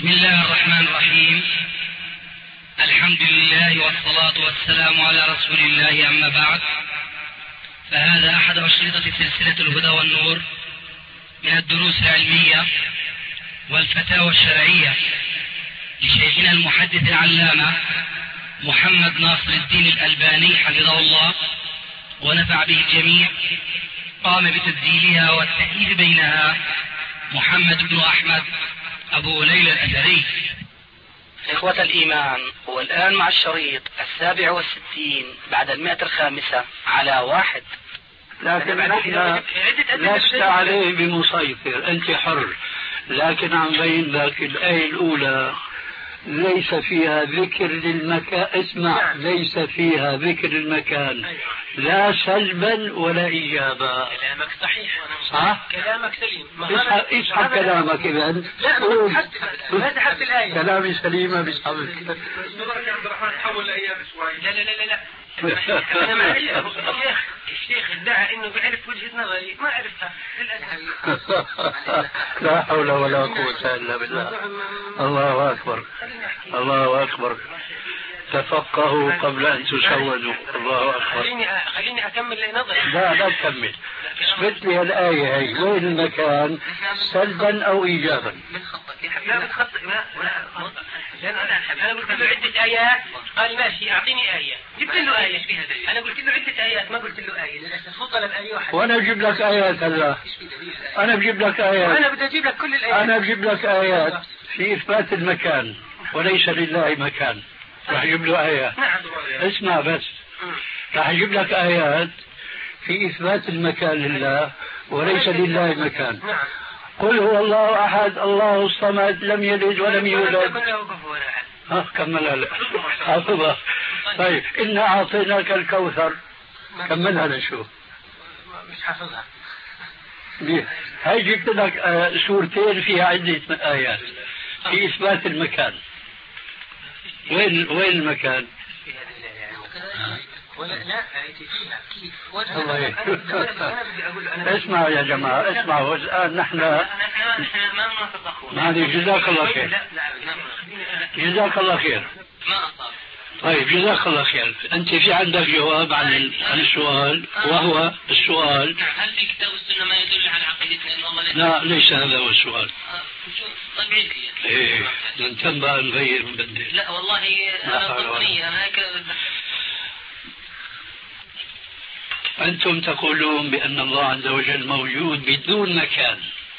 بسم الله الرحمن الرحيم. الحمد لله والصلاة والسلام على رسول الله، أما بعد، فهذا أحد أشرطة سلسلة الهدى والنور من الدروس العلمية والفتاوى الشرعية لشيخنا المحدث العلامة محمد ناصر الدين الألباني حفظه الله ونفع به الجميع. قام بتسجيلها والتأليف بينها محمد بن أحمد أبو ليلى الأثري. إخوة الإيمان، والآن مع الشريط 67 بعد 105 على 1. لكن نحن لست عليه بمسيطر، أنت حر، لكن عم بين لك الآية الأولى ليس فيها ذكر للمكان. اسمع، ليس فيها ذكر المكان لا سلبا ولا إيجابا. كلامك صحيح، صح؟ كلامك سليم. اسحب كلامك إذن. لا تحب الآية. كلامي سليمة بسحب. نظرك يا عبد الرحمن تحول الأيام شوي. لا أنا ما الشيخ ادعى إنه بيعرف وجهة نظري ما عرفها للأسف. لا حول ولا قوة إلا بالله. الله أكبر، الله أكبر. تفقهوا قبل أن تسودوا. الله أكبر. خليني أكمل نظري. لا تكمل. اثبت لي الآية هي، وين المكان سلبا أو إيجابا؟ لا بتخطئ. أنا قلت له عدة آيات قال ماشي أعطيني آية، جبت له آية. أنا قلت له عدة آيات ما قلت له آية للأسف. فضل الآية واحدة. وأنا بجيب لك آيات هلا. أنا بجيب لك آيات. أنا بدي أجيب لك كل الآيات. أنا بجيب لك آيات في إثبات المكان وليس لله مكان. راح أجيب له آيات. نعم. اسمع بس. راح أجيب لك آيات في إثبات المكان لله وليس لله مكان. نعم. قل هو الله أحد الله الصمد لم يلد ولم يولد. كملها لك. حافظها. طيب إنا أعطيناك الكوثر. كملها لشوف. مش حافظها. هاي جبت لك سورتين فيها عدة آيات في إثبات المكان. وين المكان؟ لا فيها كيف اسمعوا يا جماعة، اسمعوا. الآن نحن ما جزاك الله خير. جزاك الله خير. طيب جزاك الله خير. أنت في عندك جواب عن السؤال، وهو السؤال: هل في كتاب السنة ما يدل على عقيدتنا إن الله لا، ليس هذا هو السؤال. طبيعي. إيه ننتبه نغير ونبدل. لا والله أنا ضمنية أنا أنتم تقولون بأن الله عز وجل موجود بدون مكان.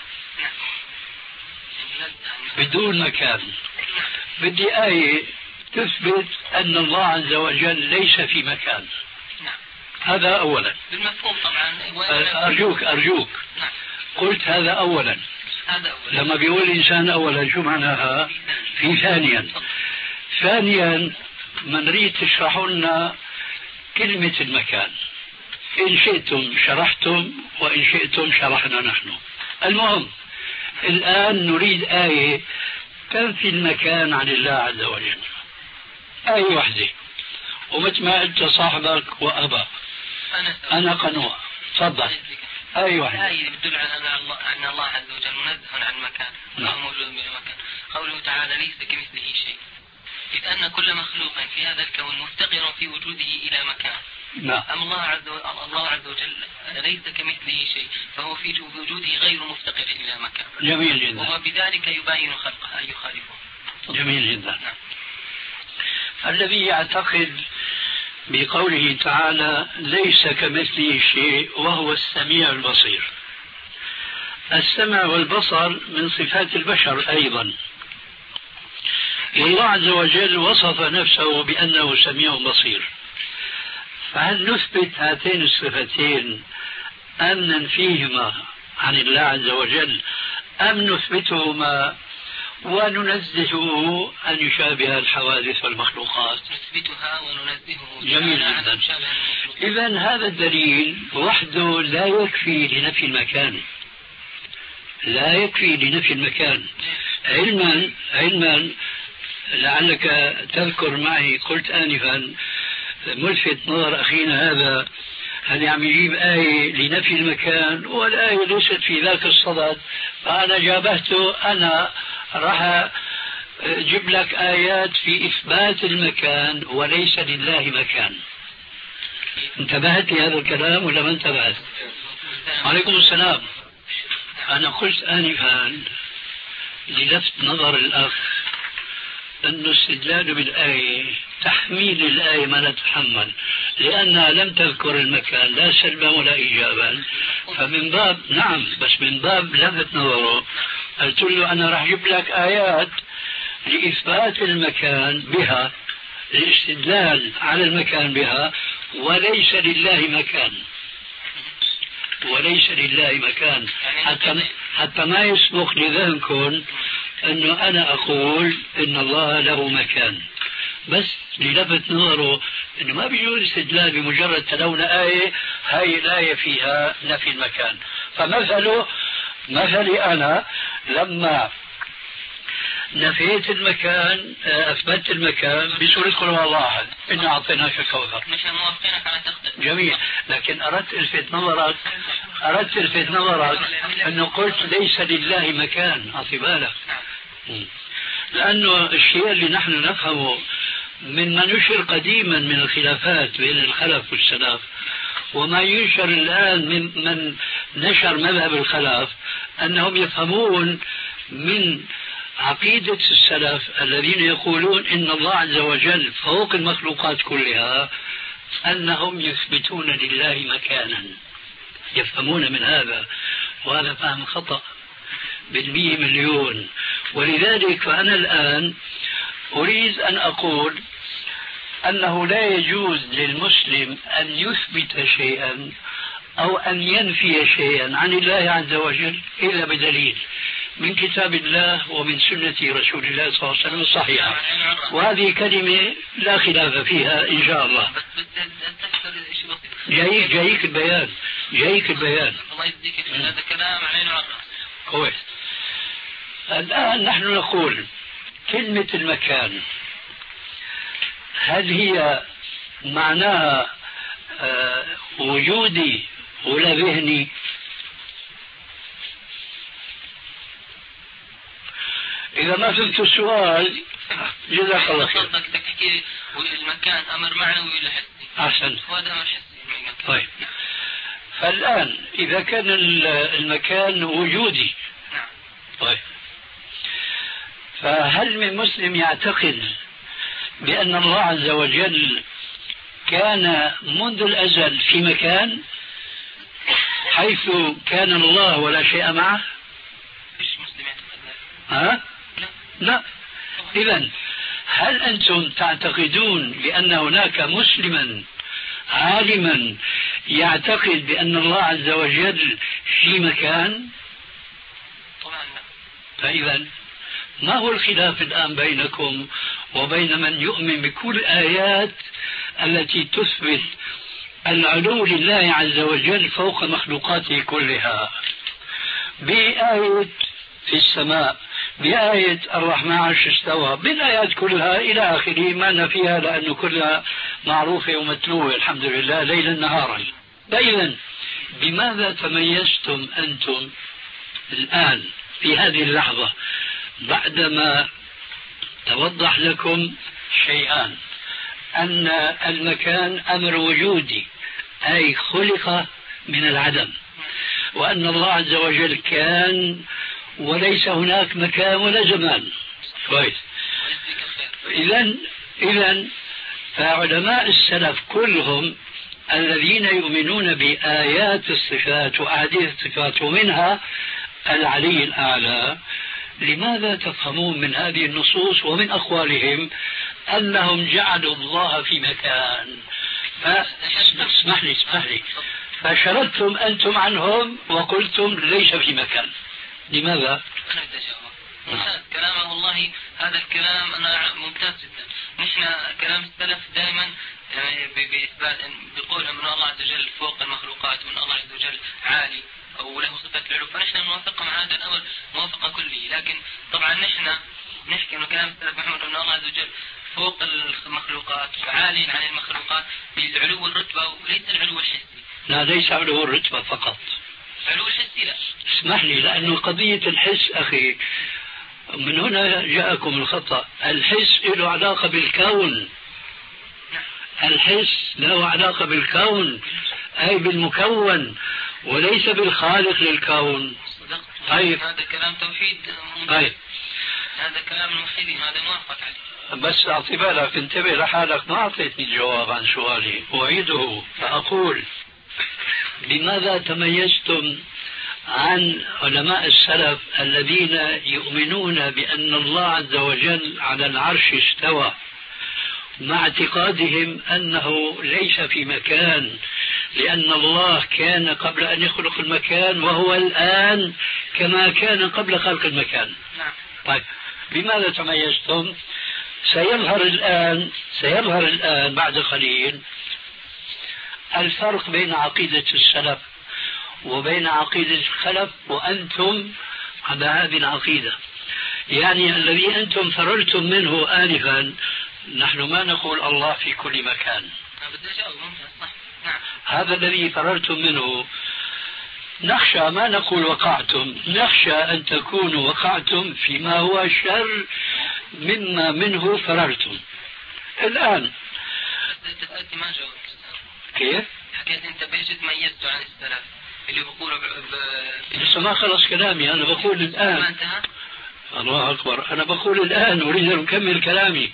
بدون مكان. بدي آية تثبت أن الله عز وجل ليس في مكان. هذا أولا. بالمفهوم طبعا. أرجوك. قلت هذا أولا. لما بيقول الإنسان أولا شو معناها؟ في ثانيا ما نريد تشرحوا لنا كلمة المكان. إن شئتم شرحتم وإن شئتم شرحنا نحن. المهم الآن نريد آية تنفي المكان عن الله عز وجل. آية واحدة، ومثل ما قلت صاحبك وأبا أنا قنوع. تفضل. آية واحدة. آية تدل على أن الله عز وجل منزه عن المكان. الله موجود من المكان. قوله تعالى: ليس كمثله شيء. إذ أن كل مخلوق في هذا الكون مفتقر في وجوده إلى مكان. أما الله عز وجل ليس كمثله شيء، فهو في وجوده غير مفتقر إلى مكان. جميل جدا. وهو بذلك يباين خلقه أي يخالفه. جميل جدا. الذي يعتقد بقوله تعالى ليس كمثله شيء وهو السميع البصير. السمع والبصر من صفات البشر أيضا، والله عز وجل وصف نفسه بأنه سميع بصير. فهل نثبت هاتين الصفتين أم ننفيهما عن الله عز وجل، أم نثبتهما وننزهه أن يشابه الحوادث والمخلوقات؟ نثبتها وننزهه. جميل جدا. إذن هذا الدليل وحده لا يكفي لنفي المكان. لا يكفي لنفي المكان. علما لعلك تذكر معي قلت آنفا ملفت نظر أخينا هذا هل عم يجيب آية لنفي المكان والآية ليست في ذاك الصدد، فأنا جابهته أنا راح جيب لك آيات في إثبات المكان وليس لله مكان. انتبهت لهذا الكلام ولا ما انتبهت؟ عليكم السلام. أنا قلت آنفا للفت نظر الأخ أن استدلال بالآية تحميل الآية ما لا تتحمل، لأنها لم تذكر المكان لا سلبا ولا إيجابا، فمن باب نعم، بس من باب لفت نظره قلت له أنا راح أجيب لك آيات لإثبات المكان بها، الاستدلال على المكان بها، وليس لله مكان، وليس لله مكان، حتى ما يسبق لذهنكم أنه أنا أقول إن الله له مكان، بس للفت نظره أنه ما بيجوز استدلال بمجرد تلونا آية هاي الآية فيها نفي المكان. فمثله مثلي أنا لما نفيت المكان أثبت المكان بسورة قل هو الله أحد إنا أعطيناك الكوثر. مش موافقينك على تخطيط. جميل، لكن أردت الفت نظرك أنه قلت ليس لله مكان. أعطي بالك، لأنه الشيء اللي نحن نفهمه مما نشر قديما من الخلافات بين الخلف والسلف وما ينشر الآن من نشر مذهب الخلف أنهم يفهمون من عقيدة السلف الذين يقولون إن الله عز وجل فوق المخلوقات كلها أنهم يثبتون لله مكانا، يفهمون من هذا، وهذا فهم خطأ بالمية مليون. ولذلك فأنا الآن أريد أن أقول أنه لا يجوز للمسلم أن يثبت شيئا أو أن ينفي شيئا عن الله عز وجل إلا بدليل من كتاب الله ومن سنة رسول الله صلى الله عليه وسلم الصحيحة، وهذه كلمة لا خلاف فيها إن شاء الله. جايك البيان. الله يجزيك هذا كلام علينا وعلى كويس. الآن نحن نقول كلمة المكان هل هي معناها وجودي ولا ذهني؟ إذا ما فهمت السؤال جزاك الله خير. بدك تحكي المكان أمر معنوي ولا حسي؟ أحسن. وهذا أمر حسي. طيب، فالآن إذا كان المكان وجودي، نعم، طيب، فهل من مسلم يعتقد بأن الله عز وجل كان منذ الأزل في مكان حيث كان الله ولا شيء معه؟ مش مسلم يعتقد. لا. إذن هل أنتم تعتقدون بأن هناك مسلما عالما يعتقد بأن الله عز وجل في مكان؟ طبعا لا. فإذا ما هو الخلاف الآن بينكم وبين من يؤمن بكل الآيات التي تثبت العلو لله عز وجل فوق مخلوقاته كلها، بآية في السماء، بآية الرحمن عرش استوى، بالآيات كلها إلى آخره ما نفيها لأنه كلها معروفة ومتلوة الحمد لله ليلا نهارا. فإذا بماذا تميزتم أنتم الآن في هذه اللحظة بعدما توضح لكم شيئان؟ أن المكان أمر وجودي أي خلق من العدم، وأن الله عز وجل كان وليس هناك مكان ولا زمان. كويس. إذن فعلماء السلف كلهم الذين يؤمنون بآيات الصفات وأحاديث الصفات ومنها العلي الأعلى، لماذا تفهمون من هذه النصوص ومن أقوالهم أنهم جعلوا الله في مكان؟ اسمح لي فشردتم أنتم عنهم وقلتم ليس في مكان. لماذا؟ كلامه والله هذا الكلام أنا ممتاز جدا. نحن كلام السلف دائما بإثبات بقولهم أن الله عز وجل فوق المخلوقات وأن الله عز وجل عالي أو له صفة العلو، فنحن نوافقهم على هذا الأمر موافقة كلية. لكن طبعا نحن نحكي أن كلام السلف محمود أن الله عز وجل فوق المخلوقات عالي عن المخلوقات بالعلو الرتبة وليس العلو الحسي. لا، ليس علو الرتبة فقط، علو الحسي لا. اسمح لي، لأنه قضية الحس أخي من هنا جاءكم الخطأ. الحس له علاقة بالكون، الحس له علاقة بالكون أي بالمكون وليس بالخالق للكون. طيب هذا كلام توحيد. طيب هذا كلام الموحدين، هذا موافق عليه. بس أعطي بالك، انتبه لحالك، ما أعطيتني الجواب عن سؤالي، أعيده فأقول: بماذا تميزتم عن علماء السلف الذين يؤمنون بأن الله عز وجل على العرش استوى، مع اعتقادهم أنه ليس في مكان، لأن الله كان قبل أن يخلق المكان وهو الآن كما كان قبل خلق المكان؟ طيب بماذا تميزتم؟ سيظهر الآن بعد قليل الفرق بين عقيدة السلف وبين عقيدة الخلف، وأنتم على هذه العقيدة. يعني الذي أنتم فررتم منه آنفا، نحن ما نقول الله في كل مكان، هذا الذي فررتم منه نخشى، ما نقول وقعتم، نخشى أن تكونوا وقعتم فيما هو شر مما منه فررتم. الآن ما جاوبت. كيف؟ حكيت أنت بيش تميزتوا عن السلف اللي بقولوا لسه ما خلص كلامي، أنا بقول الآن. ما انتهى؟ الله أكبر، أنا بقول الآن، أريد أن أكمل كلامي.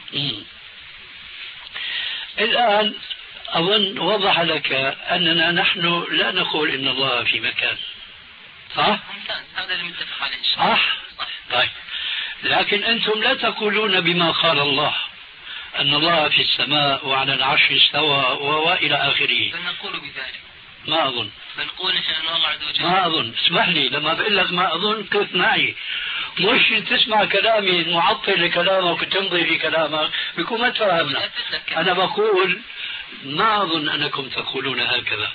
الآن أظن وضح لك أننا نحن لا نقول إن الله في مكان، صح؟ ممتاز، هذا اللي متفق عليه. صح؟ طيب، لكن أنتم لا تقولون بما قال الله أن الله في السماء وعلى العرش استوى وإلى آخره. فنقول بذلك. ما أظن. بنقول إن الله عز وجل. ما أظن، اسمح لي لما بقول لك ما أظن كيف معي، مش تسمع كلامي المعطل لكلامك وتمضي في كلامك بيكون ما تفهمنا. أنا بقول ما أظن أنكم تقولون هكذا،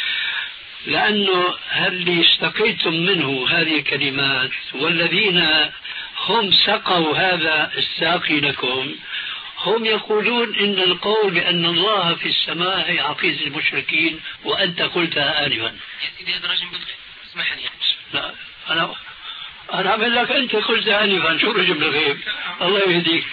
لأنه اللي استقيتم منه هذه الكلمات والذين هم سقوا هذا الساقي لكم هم يقولون إن القول بأن الله في السماء هي عقيدة المشركين، وأنت قلتها آنفا. يا سيدي هذا رجل بالغيب، اسمح لي. لا أنا أعمل لك أنت قلت آنفا، شو رجل بالغيب؟ الله يهديك.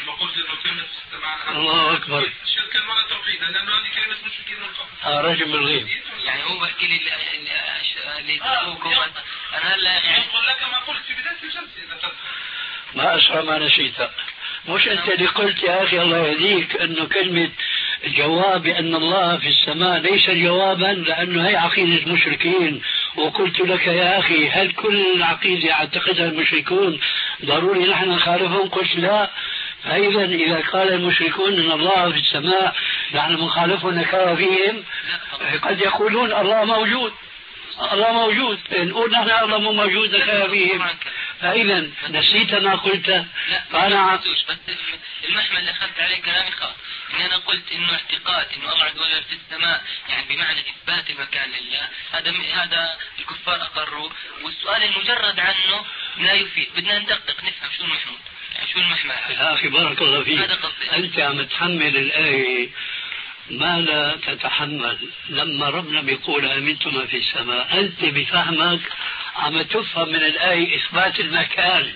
الله أكبر. الشرك ولا توحيد، لأنه هذه كلمة مشركين من قبل. رجل بالغيب. يعني هو بحكي لي اللي تقولكم أنا هلا يعني أقول لك ما قلت في بداية الجلسة. ما أسرع ما نسيت. مش أنت اللي قلت يا أخي الله يهديك أنه كلمة جواب أن الله في السماء ليس جوابا لأنه هي عقيدة المشركين، وقلت لك يا أخي هل كل عقيدة يعتقدها المشركون ضروري نحن نخالفهم؟ قلت لا. فإذا إذا قال المشركون أن الله في السماء نحن نخالفهم نكار فيهم، قد يقولون الله موجود، الله موجود، نقول نحن الله مو موجود نكار فيهم. فإذا نسيت ما قلت. فأنا بس المحمل اللي أخذت عليه كلامي خاص إن أنا قلت إنه اعتقاد إنه الله عز وجل في السماء يعني بمعنى إثبات المكان لله، هذا الكفار أقروا، والسؤال المجرد عنه لا يفيد. بدنا ندقق نفهم شو المحمود، يعني شو المحمل. يا أخي بارك الله فيك، أنت عم تحمل الآية ما لا تتحمل. لما ربنا بيقول أمنتم في السماء، أنت بفهمك عم تفهم من الآية إثبات المكان،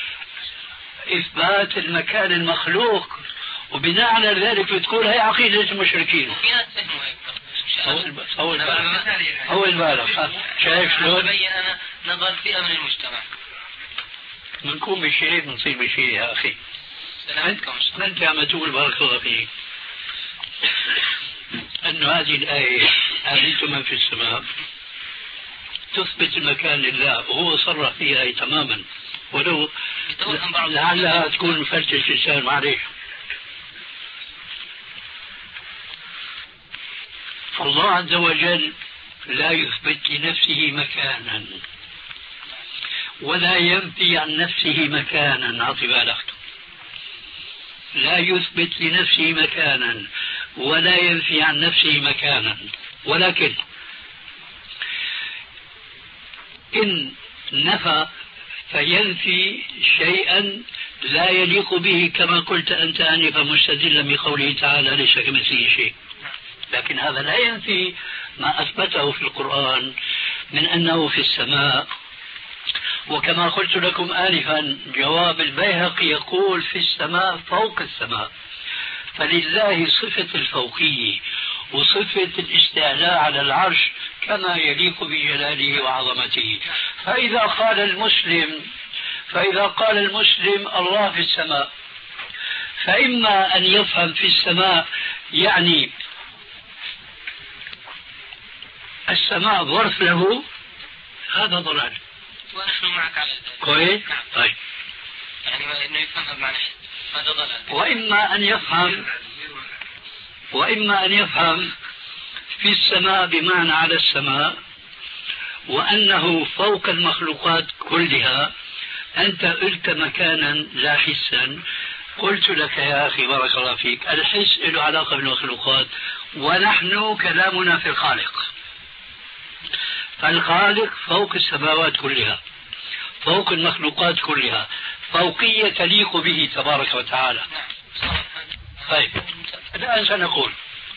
إثبات المكان المخلوق، وبناء على ذلك بتقول هي عقيدة المشركين. وفي ناس فهموا هيك. أول بالك شايف شلون؟ ببين أنا نظر فئة من المجتمع. بنكون بشيء بنصير بشيء يا أخي. أنت عم تقول بارك الله فيك أن هذه الآية أمنتم في السماء تثبت المكان لله، وهو صرح فيها تماما، ولو لعلها تكون مفرتش لسان معليش. فالله عز وجل لا يثبت لنفسه مكانا ولا ينفي عن نفسه مكانا. أعطي بالك، لا يثبت لنفسه مكانا ولا ينفي عن نفسه مكانا، ولكن إن نفى فينفي شيئا لا يليق به، كما قلت أنت آنفا مستدلا بقوله تعالى ليس كمثله شيء. لكن هذا لا ينفي ما أثبته في القرآن من أنه في السماء وكما قلت لكم آنفا جواب البيهقي يقول في السماء فوق السماء، فلله صفة الفوقية وصفة الاستعلاء على العرش كما يليق بجلاله وعظمته. فإذا قال المسلم الله في السماء، فإما أن يفهم في السماء يعني السماء ظرف له، هذا ضلال. ونحن معك على ذلك. كويس؟ نعم. طيب. يعني إنه يفهمها بمعنى هذا ضلال. وإما أن يفهم في السماء بمعنى على السماء، وأنه فوق المخلوقات كلها. أنت قلت مكانا لا حسا، قلت لك يا أخي بارك الله فيك الحس له علاقة بالمخلوقات، ونحن كلامنا في الخالق. فالخالق فوق السماوات كلها، فوق المخلوقات كلها، فوقية تليق به تبارك وتعالى. طيب الآن سنقول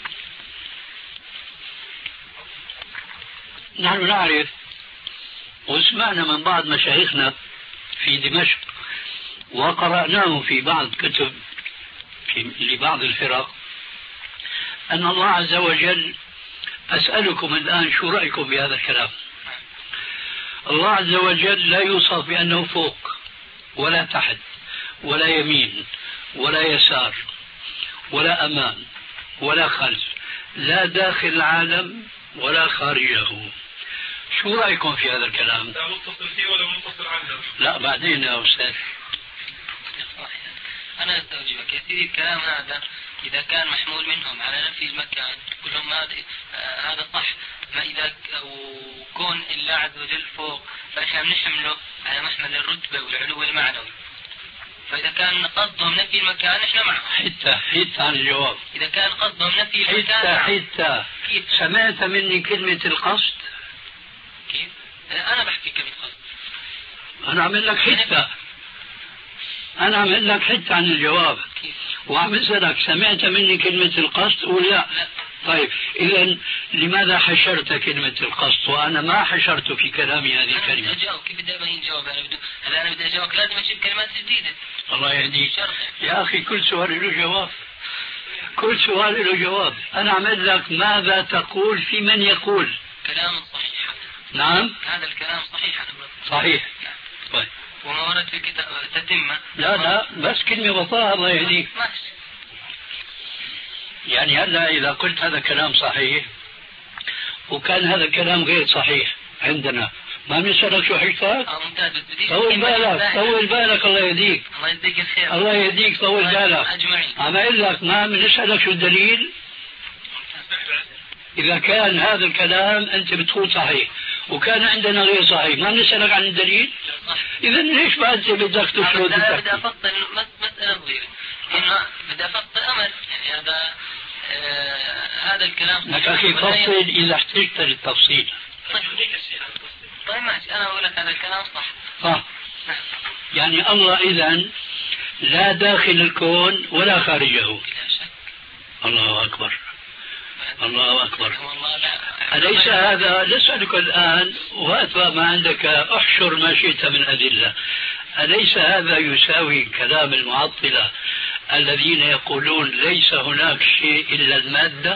نحن نعرف وسمعنا من بعض مشايخنا في دمشق وقرأناه في بعض كتب لبعض الفرق أن الله عز وجل، أسألكم الآن شو رأيكم بهذا الكلام؟ الله عز وجل لا يوصف بأنه فوق ولا تحت ولا يمين ولا يسار ولا أمام ولا خلف، لا داخل العالم ولا خارجه. شو رأيكم في هذا الكلام؟ لا متصل فيه ولا منفصل عنه. لا بعدين يا أستاذ. أنا أستوجبك يا سيدي. الكلام هذا إذا كان محمول منهم على نفي المكان كلهم هذا صح. ما إذا كون الله عز وجل فوق فإحنا بنحمله على محمل الرتبة والعلو المعنوي. فإذا كان قصدهم نفي المكان إحنا معه. حتى عن الجواب. إذا كان قصدهم نفي المكان حتى سمعت مني كلمة القصد؟ كيف؟ أنا بحكي كلمة قصد. أنا أعمل لك حتى عن الجواب. وعم أسألك سمعت مني كلمة القصد ولا لا؟ طيب إذا لماذا حشرت كلمة القصد وأنا ما حشرت في كلامي هذه الكلمة؟ أنا بدي أجاوب. كيف بدي أبين جواب؟ أنا بدي أجاوب لازم أجيب كلمات جديدة. الله يهديك يا أخي، كل سؤال له جواب. أنا أعمل لك ماذا تقول في من يقول كلام صحيح. نعم هذا الكلام صحيح. صحيح. طيب وما ورد في الكتاب تتمة. لا بس كلمة بطاها الله يهديك. يعني هلا إذا قلت هذا كلام صحيح وكان هذا الكلام غير صحيح عندنا، ما بنسألك شو حكتك؟ ممتاز. طول بالك الله يهديك. الله يهديك الخير. الله يهديك طول بالك. أجمعين. عم أقول لك ما بنسألك شو الدليل. إذا كان هذا الكلام أنت بتقول صحيح وكان عندنا غير صحيح، ما بنسألك عن الدليل. إذا ليش ما أنت بدك تفرض؟ بدي أفصل مسألة صغيرة، إنه بدي أفصل أمر. يعني هذا الكلام لك أخي فصل إذا احتجت للتفصيل. طيب ماشي، أنا أقول لك هذا الكلام صح. يعني الله إذن لا داخل الكون ولا خارجه. الله أكبر. الله أكبر. أليس هذا، نسألك الآن وأتبع ما عندك، أحشر ما شئت من أدلة، أليس هذا يساوي كلام المعطلة الذين يقولون ليس هناك شيء إلا المادة؟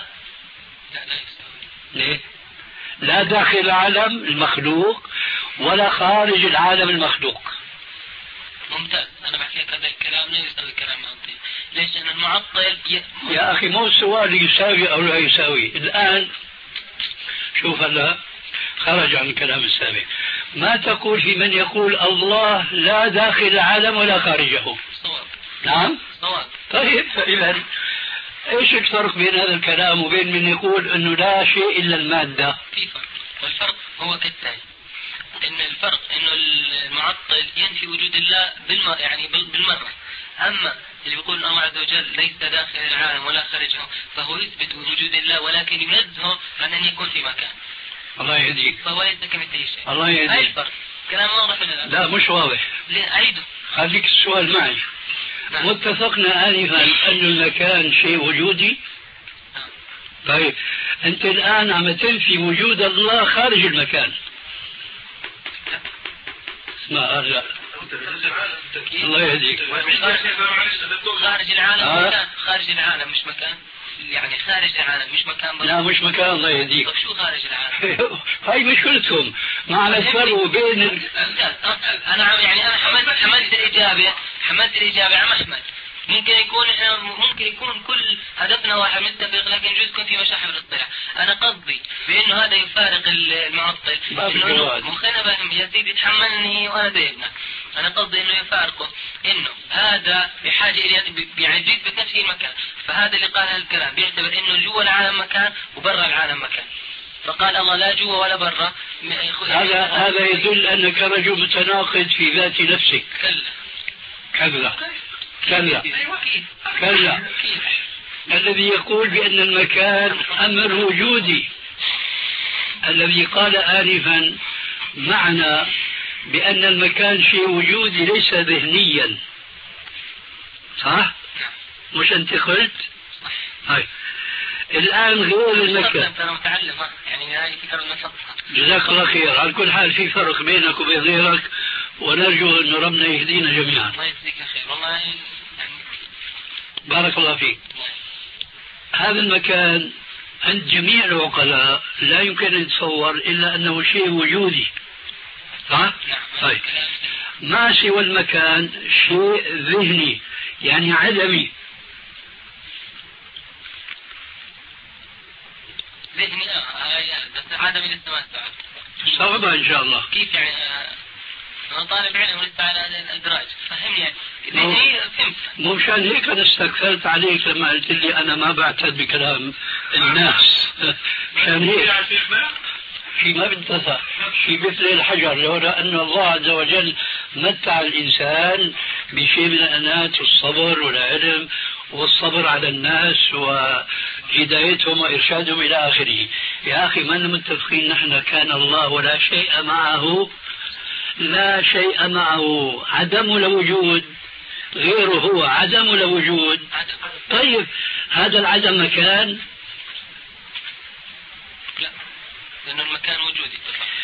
ليه؟ لا داخل العالم المخلوق ولا خارج العالم المخلوق. ممتاز. أنا بحكي لك هذا الكلام لا يساوي كلام معطل. ليش؟ أن المعطل يا أخي مو السؤال يساوي أو لا يساوي. الآن شوف هلا خرج عن الكلام السابق. ما تقول في من يقول الله لا داخل العالم ولا خارجه؟ صواب. نعم صواب. طيب فإذا ايش الفرق بين هذا الكلام وبين من يقول انه لا شيء الا المادة؟ في فرق، والفرق هو كالتالي: ان الفرق انه المعطل ينفي وجود الله يعني بالمرة. اما اللي بيقول الله عز وجل ليس داخل العالم ولا خارجه فهو يثبت وجود الله ولكن ينزهه عن ان يكون في مكان. الله يهديك. فهو ليس كمثله شيء. الله يهديك. هاي الفرق. كلام واضح ولا لا؟ لا مش واضح. ليه؟ اعيده. خليك السؤال معي. نعم. متفقنا آنفا أن المكان شيء وجودي. نعم. طيب أنت الآن عم تنفي وجود الله خارج المكان. ما لا الله يهديك. خارج العالم مكان، خارج العالم مش مكان، يعني خارج العالم مش مكان لا مش مكان الله يهديك. طب شو خارج العالم؟ هاي مشكلتكم معنى الفرق بين انا يعني انا حملت الاجابه عم احمد. ممكن يكون كل هدفنا واحد متفق، لكن يجوز يكون في مشاحن بالاصطلاح. انا قصدي بانه هذا يفارق المعطل، انه مخنا فاهم يا سيدي تحملني وانا ابنك. انا قصدي انه يفارقه، انه هذا بحاجه الى يعني جيت بنفس المكان، فهذا اللي قال الكلام بيعتبر انه جوا العالم مكان وبرا العالم مكان، فقال الله لا جوا ولا برا. هذا يدل انك رجل متناقض في ذات نفسك. كلا الذي يقول بأن المكان أمر وجودي، الذي قال آنفا معنى بأن المكان شيء وجودي ليس ذهنيا، صح؟ مش أنت قلت؟ هاي الآن غير المكان. أنا متعلم يعني هاي فكرة المسطحة. جزاك الله خير. على كل حال في فرق بينك وبين غيرك، ونرجو أن ربنا يهدينا جميعا. الله يجزيك خير والله. بارك الله فيك. هذا المكان عند جميع العقلاء لا يمكن أن يتصور إلا أنه شيء وجودي، صح؟ طيب ما سوى المكان شيء ذهني يعني عدمي. ذهني بس عدمي لسه ما صعبة إن شاء الله. كيف يعني؟ أنا طالب علم ولسه على الإدراج، فهمني يعني. ذهني فهمت. مو مشان هيك أنا استكثرت عليك لما قلت لي أنا ما بعتد بكلام الناس. مشان هيك شيء ما بنتفع، شيء مثل الحجر، لولا أن الله عز وجل متع الإنسان بشيء من الأنات والصبر والعلم والصبر على الناس وهدايتهم وإرشادهم إلى آخره. يا أخي ما متفقين نحن كان الله ولا شيء معه، لا شيء معه، عدم لوجود، غيره هو عدم لوجود. طيب هذا العدم مكان؟ لا، لأنه المكان وجودي.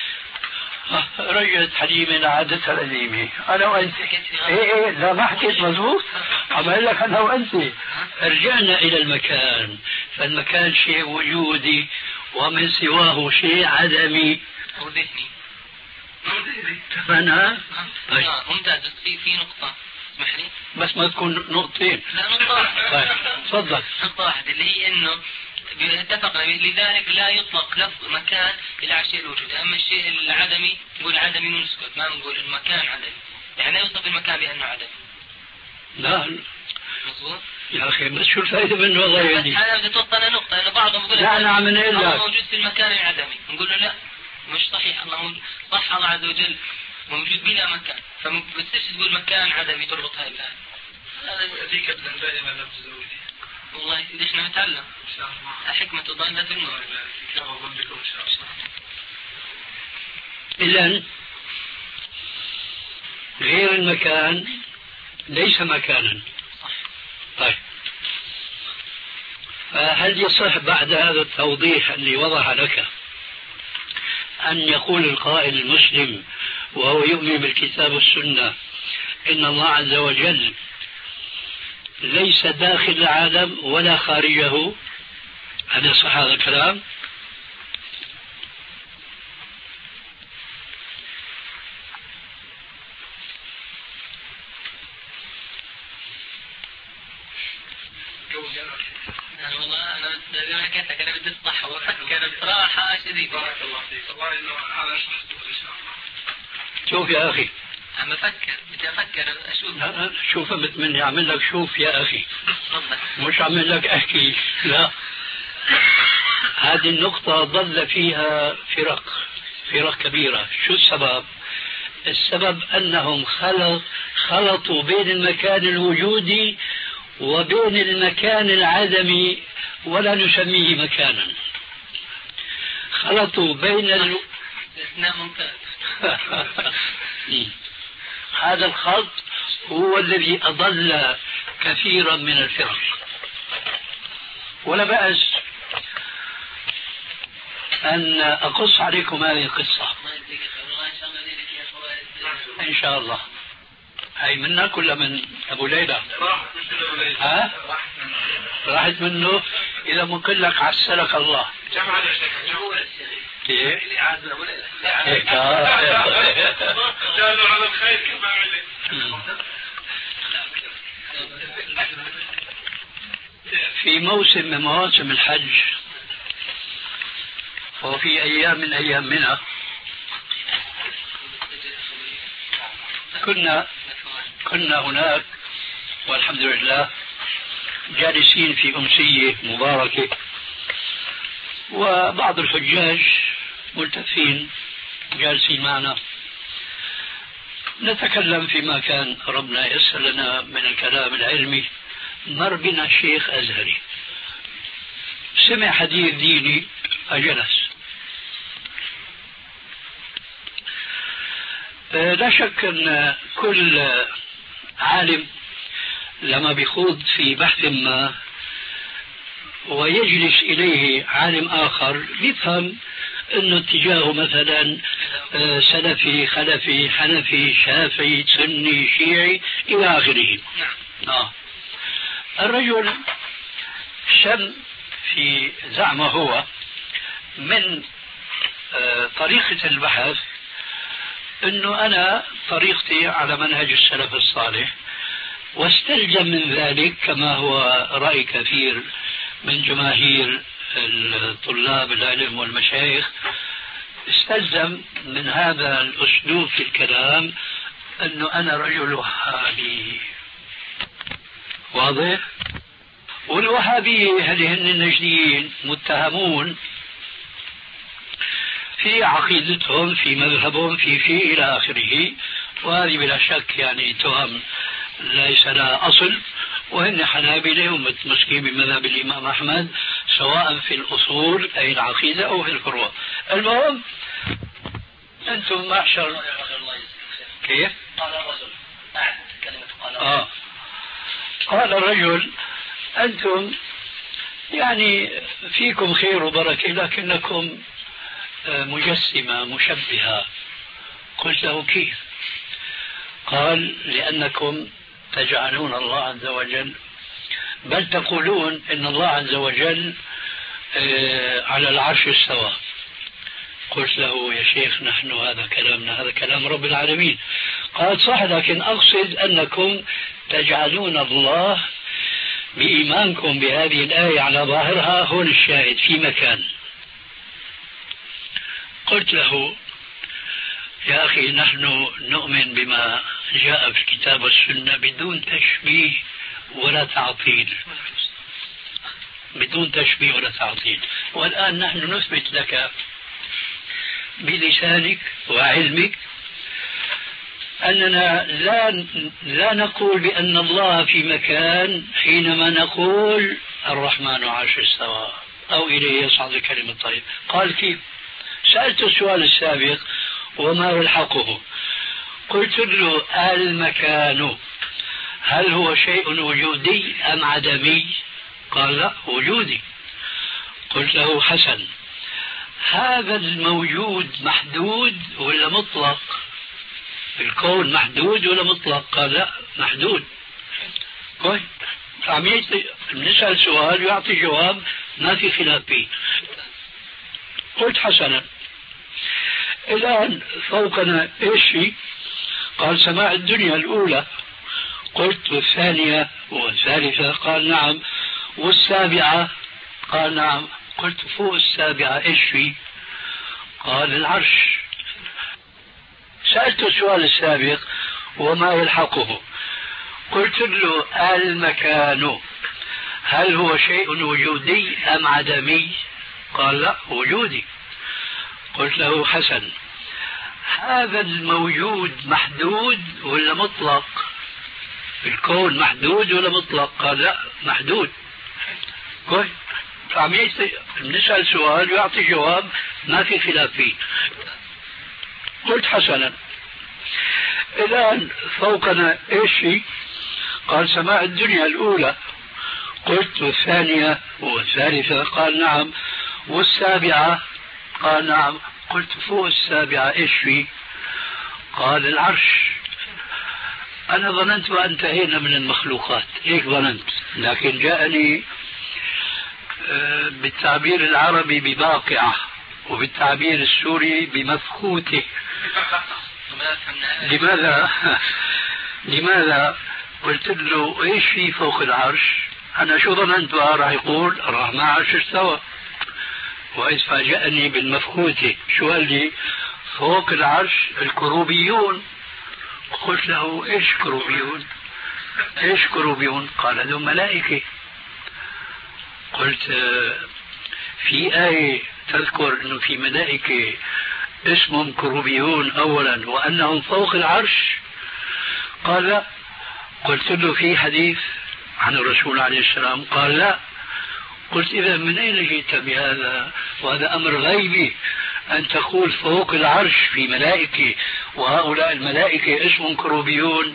رجعت حليمة لعادتها القديمة. أنا وأنت إيه لا ما حكيت مضبوط، عم أقول لك أنا وأنت رجعنا إلى المكان، فالمكان شيء وجودي ومن سواه شيء عدمي أو ذهني. تفهمنا؟ طيب ممتاز. بس في نقطة اسمح لي، بس ما تكون نقطتين. لا نقطة واحدة. طيب تفضل. نقطة واحدة اللي هي إنه اتفقنا لذلك لا يطلق لفظ مكان إلى على الشيء الوجودي، أما الشيء العدمي نقول عدمي ونسكت، ما نقول المكان عدمي، يعني لا يوصف المكان بأنه عدمي. لا مظبوط يا أخي، بس شو الفائدة منه والله يهديك. أنا بدي توصلنا نقطة إنه بعضهم يقول لا أنا عم نقول لك موجود في المكان العدمي، نقول له لا مش صحيح، الله موجود صح، الله عز وجل موجود بلا مكان، فبتصيرش تقول مكان عدمي تربط هاي الآية. هذا ذيك دائما لفظ زوجي. والله احنا نتعلم الحكمة ضالة المؤمن. إذن غير المكان ليس مكانا. طيب هل يصح بعد هذا التوضيح اللي وضح لك أن يقول القائل المسلم وهو يؤمن بالكتاب والسنة إن الله عز وجل ليس داخل العالم ولا خارجه؟ هل يصح هذا الكلام؟ والله أنا زي ما حكيت لك أنا بدي أصلح وأفكر بصراحة شديدة. بارك الله فيك. والله إنه هذا صحته إن شاء الله. شوف يا أخي، عم أفكر، بدي أفكر أشوف. شوف مني أعمل لك شوف يا أخي، مش أعمل لك أحكي. لا، هذه النقطة ضل فيها فرق كبيرة. شو السبب؟ السبب أنهم خلطوا بين المكان الوجودي وبين المكان العدمي ولا نسميه مكانا. خلطوا بين ممتاز. هذا الخلط هو الذي أضل كثيرا من الفرق. ولا بأس أن أقص عليكم هذه القصة. إن شاء الله. هاي منك ولا من أبو ليلى؟ ها؟ راحت منه. إذا ممكن لك عسلك الله. جمع يا شيخ. كيف؟ هيك جعلوا على الخير كما عليه. في موسم من مواسم الحج وفي أيام من أيام منى كنا هناك والحمد لله جالسين في أمسية مباركة وبعض الحجاج ملتفين جالسين معنا نتكلم فيما كان ربنا يسر لنا من الكلام العلمي. مر بنا شيخ أزهري سمع حديث ديني فجلس. لا شك أن كل عالم لما بيخوض في بحث ما ويجلس إليه عالم آخر يفهم أنه اتجاهه مثلا سلفي خلفي حنفي شافعي سني شيعي إلى آخره. الرجل شم في زعمه هو من طريقة البحث أنه أنا طريقتي على منهج السلف الصالح، واستلزم من ذلك كما هو رأي كثير من جماهير الطلاب العلم والمشايخ، استلزم من هذا الأسلوب في الكلام أنه أنا رجل وهابي. واضح؟ والوهابية هل هن النجديين متهمون في عقيدتهم في مذهبهم في إلى آخره، وهذه بلا شك يعني تهم ليس لها أصل، وهن حنابلة ومتمسكين بمذهب الإمام أحمد سواء في الأصول أي العقيدة أو في الفروع. المهم أنتم معشر كيف؟ قال الرجل قال الرجل أنتم يعني فيكم خير وبركة لكنكم مجسمة مشبهة. قلت له كيف؟ قال لأنكم تجعلون الله عز وجل بل تقولون إن الله عز وجل على العرش استوى. قلت له يا شيخ نحن هذا كلامنا هذا كلام رب العالمين. قال صح، لكن أقصد أنكم تجعلون الله بإيمانكم بهذه الآية على ظاهرها هون الشاهد في مكان. قلت له يا أخي نحن نؤمن بما جاء في الكتاب والسنة بدون تشبيه ولا تعطيل، بدون تشبيه ولا تعطيل. والآن نحن نثبت لك بلسانك وعلمك أننا لا نقول بأن الله في مكان حينما نقول الرحمن عرش استوى أو إليه يصعد الكلم الطيب. قال كيف؟ سألت السؤال السابق وما يلحقه. قلت له المكان هل هو شيء وجودي أم عدمي؟ قال لا وجودي. قلت له حسن، هذا الموجود محدود ولا مطلق؟ الكون محدود ولا مطلق؟ قال لا محدود. كويس، نسأل سؤال ويعطي جواب ما في خلاف فيه. قلت حسنا، الآن فوقنا ايش في؟ قال سماع الدنيا الأولى. قلت والثانية والثالثة؟ قال نعم. والسابعة؟ قال نعم. قلت فوق السابعة ايش في؟ قال العرش. سألت السؤال السابق وما يلحقه. قلت له المكان هل هو شيء وجودي أم عدمي؟ قال لا وجودي. قلت له حسن، هذا الموجود محدود ولا مطلق؟ الكون محدود ولا مطلق؟ قال لا محدود. كويس، نسأل سؤال ويعطي جواب ما في خلاف فيه. قلت حسنا، الآن فوقنا ايش في؟ قال سماع الدنيا الأولى. قلت والثانية والثالثة؟ قال نعم. والسابعة؟ قال نعم. قلت فوق السابعة ايش في؟ قال العرش. أنا ظننت وانتهينا من المخلوقات، هيك ظننت، لكن جاءني بالتعبير العربي بباقعة وبالتعبير السوري بمفخوته. لماذا قلت له ايش في فوق العرش؟ انا شو ظننت راح يقول الرحمن عرش استوى، واذ فاجأني بالمفخوته. شو قال لي؟ فوق العرش الكروبيون. قلت له ايش كروبيون؟ ايش كروبيون؟ قال هذول ملائكة. قلت في آية تذكر انه في ملائكة اسمهم كروبيون اولا وانهم فوق العرش؟ قال لا. قلت له في حديث عن الرسول عليه السلام؟ قال لا. قلت اذا من اين جئت بهذا؟ وهذا امر غيبي ان تقول فوق العرش في ملائكة وهؤلاء الملائكة اسمهم كروبيون.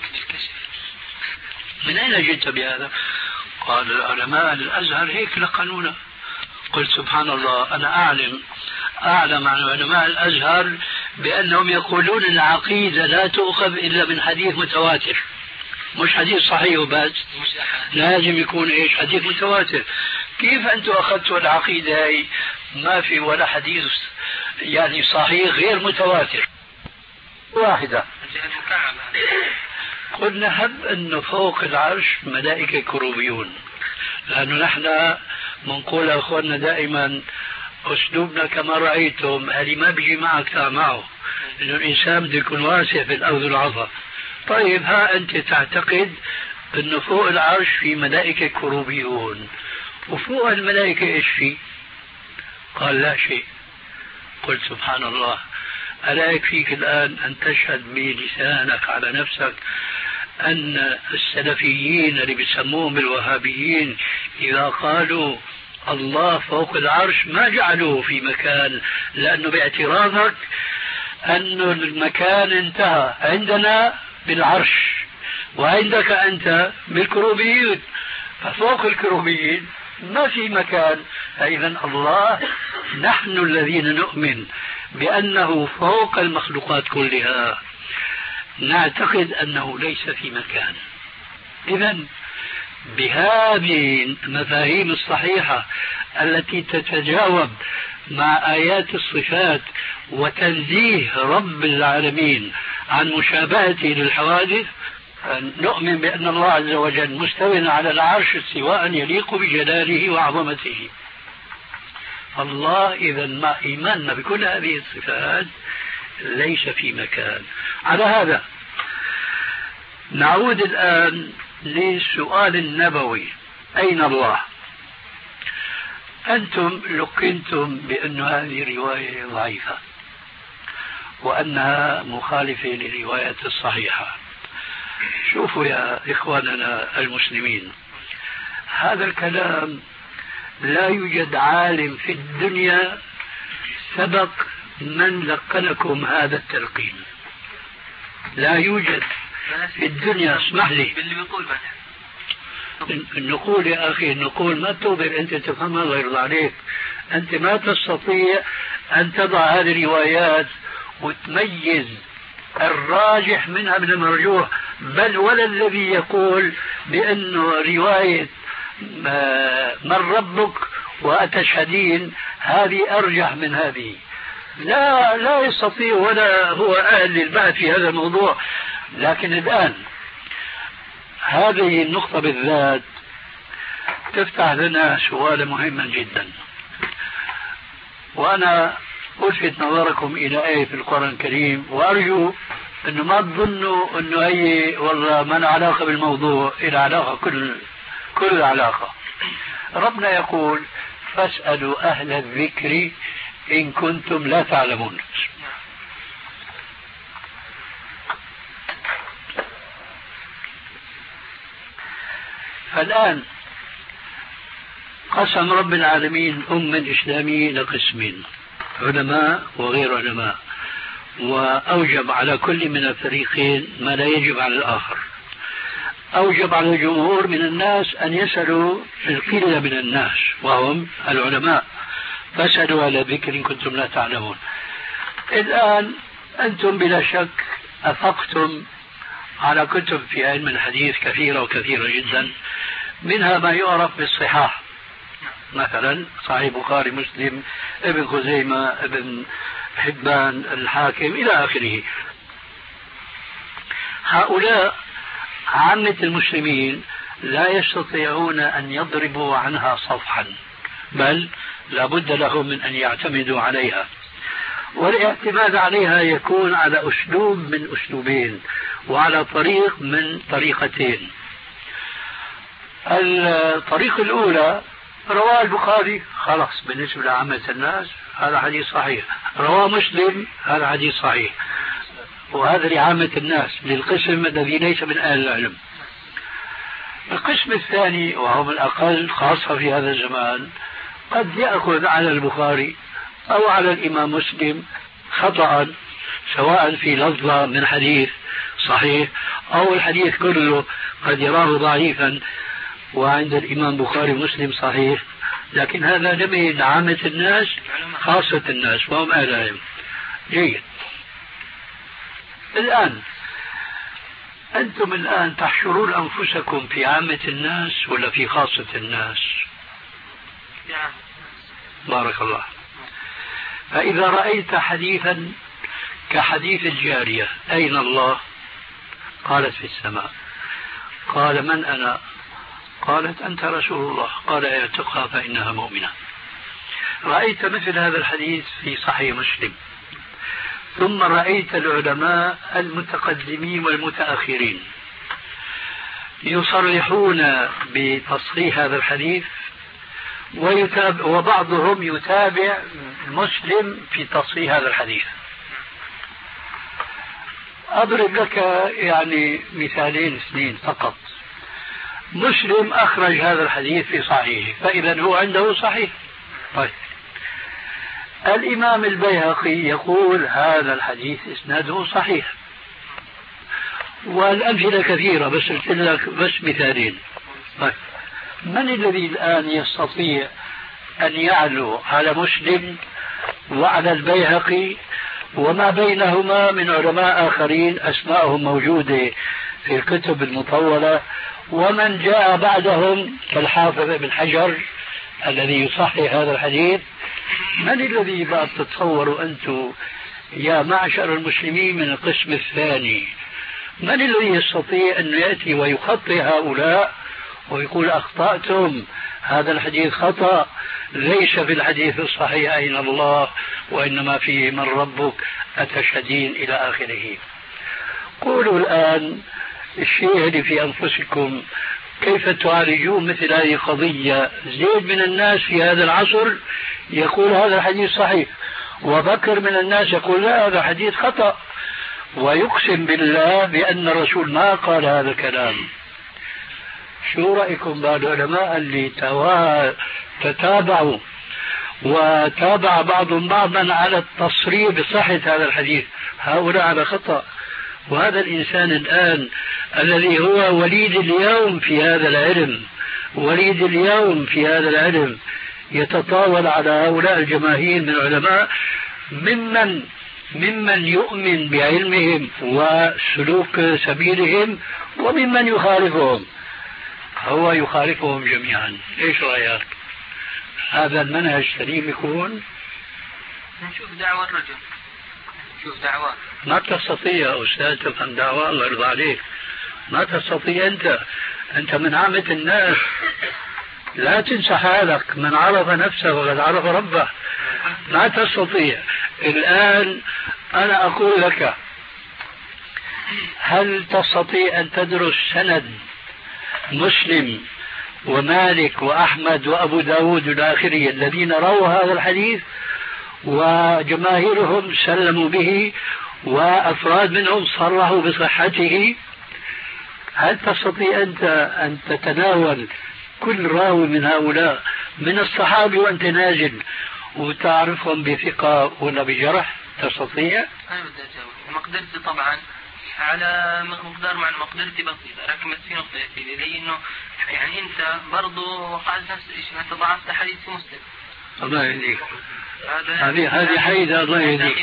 من اين جئت بهذا؟ قال العلماء الازهر هيك لقنونا. قلت سبحان الله، انا اعلم عن علماء الازهر بانهم يقولون العقيدة لا تؤخذ الا من حديث متواتر، مش حديث صحيح وبس، لازم يكون ايش؟ حديث متواتر. كيف انتم اخذتوا العقيدة هاي ما في ولا حديث يعني صحيح غير متواتر واحدة؟ قلنا هب انه فوق العرش ملائكة كروبيون، لانه نحن منقول اخواننا دائما اسلوبنا كما رايتم، هذه ما بيجي معك معه، انه الانسان بده يكون واسع في الارض العظى. طيب ها انت تعتقد انه فوق العرش في ملائكة كروبيون، وفوق الملائكة ايش في؟ قال لا شيء. قلت سبحان الله، ألا يكفيك الآن أن تشهد بلسانك على نفسك أن السلفيين اللي بيسموهم الوهابيين إذا قالوا الله فوق العرش ما جعلوه في مكان، لأنه باعتراضك أن المكان انتهى عندنا بالعرش وعندك أنت بالكروبيين، ففوق الكروبيين ما في مكان. فإذا الله نحن الذين نؤمن بأنه فوق المخلوقات كلها نعتقد أنه ليس في مكان. إذا بهذه المفاهيم الصحيحة التي تتجاوب مع آيات الصفات وتنزيه رب العالمين عن مشابهته للحوادث، نؤمن بأن الله عز وجل مستوٍ على العرش استواء يليق بجلاله وعظمته. الله إذا مع إيماننا بكل هذه الصفات ليس في مكان. على هذا نعود الآن للسؤال النبوي: أين الله؟ أنتم لقنتم بأن هذه رواية ضعيفة وأنها مخالفة للرواية الصحيحة. شوفوا يا إخواننا المسلمين، هذا الكلام لا يوجد عالم في الدنيا سبق من لقنكم هذا التلقين، لا يوجد في الدنيا. اسمح لي النقول يا أخي، النقول ما تقدر أنت تفهمها الله يرضى عليك. أنت ما تستطيع أن تضع هذه الروايات وتميز الراجح منها من المرجوح، بل ولا الذي يقول بأنه رواية من ربك وأتشهدين هذه أرجح من هذه. لا يستطيع ولا هو أهل للبحث في هذا الموضوع. لكن الآن هذه النقطة بالذات تفتح لنا سؤالا مهما جدا، وأنا ألفت نظركم إلى آية في القرآن الكريم، وأرجو أنه ما تظنوا أنه هي والله ما له علاقة بالموضوع، إلى علاقة كل علاقة. ربنا يقول: فاسألوا أهل الذكر إن كنتم لا تعلمون. فالآن قسم رب العالمين أمة الإسلامية إلى قسمين: علماء وغير علماء، وأوجب على كل من الفريقين ما لا يجب على الآخر. أوجب على الجمهور من الناس أن يسألوا القلة من الناس وهم العلماء، فاسألوا على ذكر إن كنتم لا تعلمون. الآن أنتم بلا شك أفقتم على كتب في علم الحديث كثيرة وكثيرة جدا، منها ما يعرف بالصحاح، مثلا صحيح بخاري، مسلم، ابن خزيمة، ابن حبان، الحاكم إلى آخره. هؤلاء عامة المسلمين لا يستطيعون أن يضربوا عنها صفحا، بل لا بد لهم من أن يعتمدوا عليها، والاعتماد عليها يكون على أسلوب من أسلوبين وعلى طريق من طريقتين. الطريقة الأولى رواه البخاري، خلاص بالنسبة لعامة الناس هذا حديث صحيح، رواه مسلم هذا حديث صحيح، وهذا لعامة الناس، للقسم الذي ليس من أهل العلم. القسم الثاني وهم الأقل خاصة في هذا الزمان قد يأخذ على البخاري أو على الإمام مسلم خطأ، سواء في لفظة من حديث صحيح أو الحديث كله قد يراه ضعيفا وعند الإمام بخاري مسلم صحيح، لكن هذا نبي لعامة الناس خاصة الناس وهم أهل العلم. جيد. الآن أنتم الآن تحشرون أنفسكم في عامة الناس ولا في خاصة الناس؟ بارك الله. فإذا رأيت حديثا كحديث الجارية أين الله؟ قالت في السماء. قال من أنا؟ قالت أنت رسول الله. قال اعتقها فإنها مؤمنة. رأيت مثل هذا الحديث في صحيح مسلم، ثم رأيت العلماء المتقدمين والمتأخرين يصرحون بتصحيح هذا الحديث، وبعضهم يتابع مسلم في تصحيح هذا الحديث. أضرب لك يعني مثالين اثنين فقط. مسلم أخرج هذا الحديث في صحيحه، فإذا هو عنده صحيح. طيب، الإمام البيهقي يقول هذا الحديث إسناده صحيح، والأمثلة كثيرة، بس قلت لك بس مثالين. طيب، من الذي الآن يستطيع أن يعلو على مسلم وعلى البيهقي وما بينهما من علماء آخرين أسماءهم موجودة في الكتب المطولة، ومن جاء بعدهم كالحافظ ابن حجر الذي يصحح هذا الحديث؟ من الذي بقى تتصوروا أنتم يا معشر المسلمين من القسم الثاني، من الذي يستطيع أن يأتي ويخطئ هؤلاء ويقول أخطأتم، هذا الحديث خطأ، ليس في الحديث الصحيح أين الله وإنما فيه من ربك أتشهدين إلى آخره؟ قولوا الآن الشيء اللي في أنفسكم، كيف تعالجون مثل هذه القضية؟ زيد من الناس في هذا العصر يقول هذا الحديث صحيح، وبكر من الناس يقول لا هذا حديث خطأ، ويقسم بالله بأن الرسول ما قال هذا الكلام. شو رأيكم بالعلماء اللي تتابعوا وتابع بعضهم بعضا على التصريح بصحة هذا الحديث؟ هؤلاء على خطأ. وهذا الإنسان الآن الذي هو وليد اليوم في هذا العلم، وليد اليوم في هذا العلم، يتطاول على هؤلاء الجماهير من العلماء ممن يؤمن بعلمهم وسلوك سبيلهم وممن يخالفهم. هو يخالفهم جميعا. ايش رأيك؟ هذا المنهج سليم يكون؟ نشوف دعوة الرجل، نشوف دعوة. ما تستطيع يا أستاذ تفهم دعوة، الله يرضى عليك، ما تستطيع. أنت من عامة الناس، لا تنسى حالك، من عرف نفسه وقد عرف ربه. ما تستطيع. الآن أنا أقول لك، هل تستطيع أن تدرس سند مسلم ومالك وأحمد وأبو داود والآخرين الذين رووا هذا الحديث وجماهيرهم سلموا به وأفراد منهم صرحوا بصحته؟ هل تستطيع أنت أن تتناول كل راوي من هؤلاء من الصحابي وأنت نازل وتعرفهم بثقة ولا بجرح؟ تستطيع؟ أنا بدي أجاوب. مقدرتي طبعا على مقدار مع مقدرتي بسيطة، لكن بس في نقطة يا سيدي، لأنه يعني أنت برضو وقعت نفس الشيء، أنت ضعفت حديث مسلم الله يهديك. هذه حيدة. الله يهديك.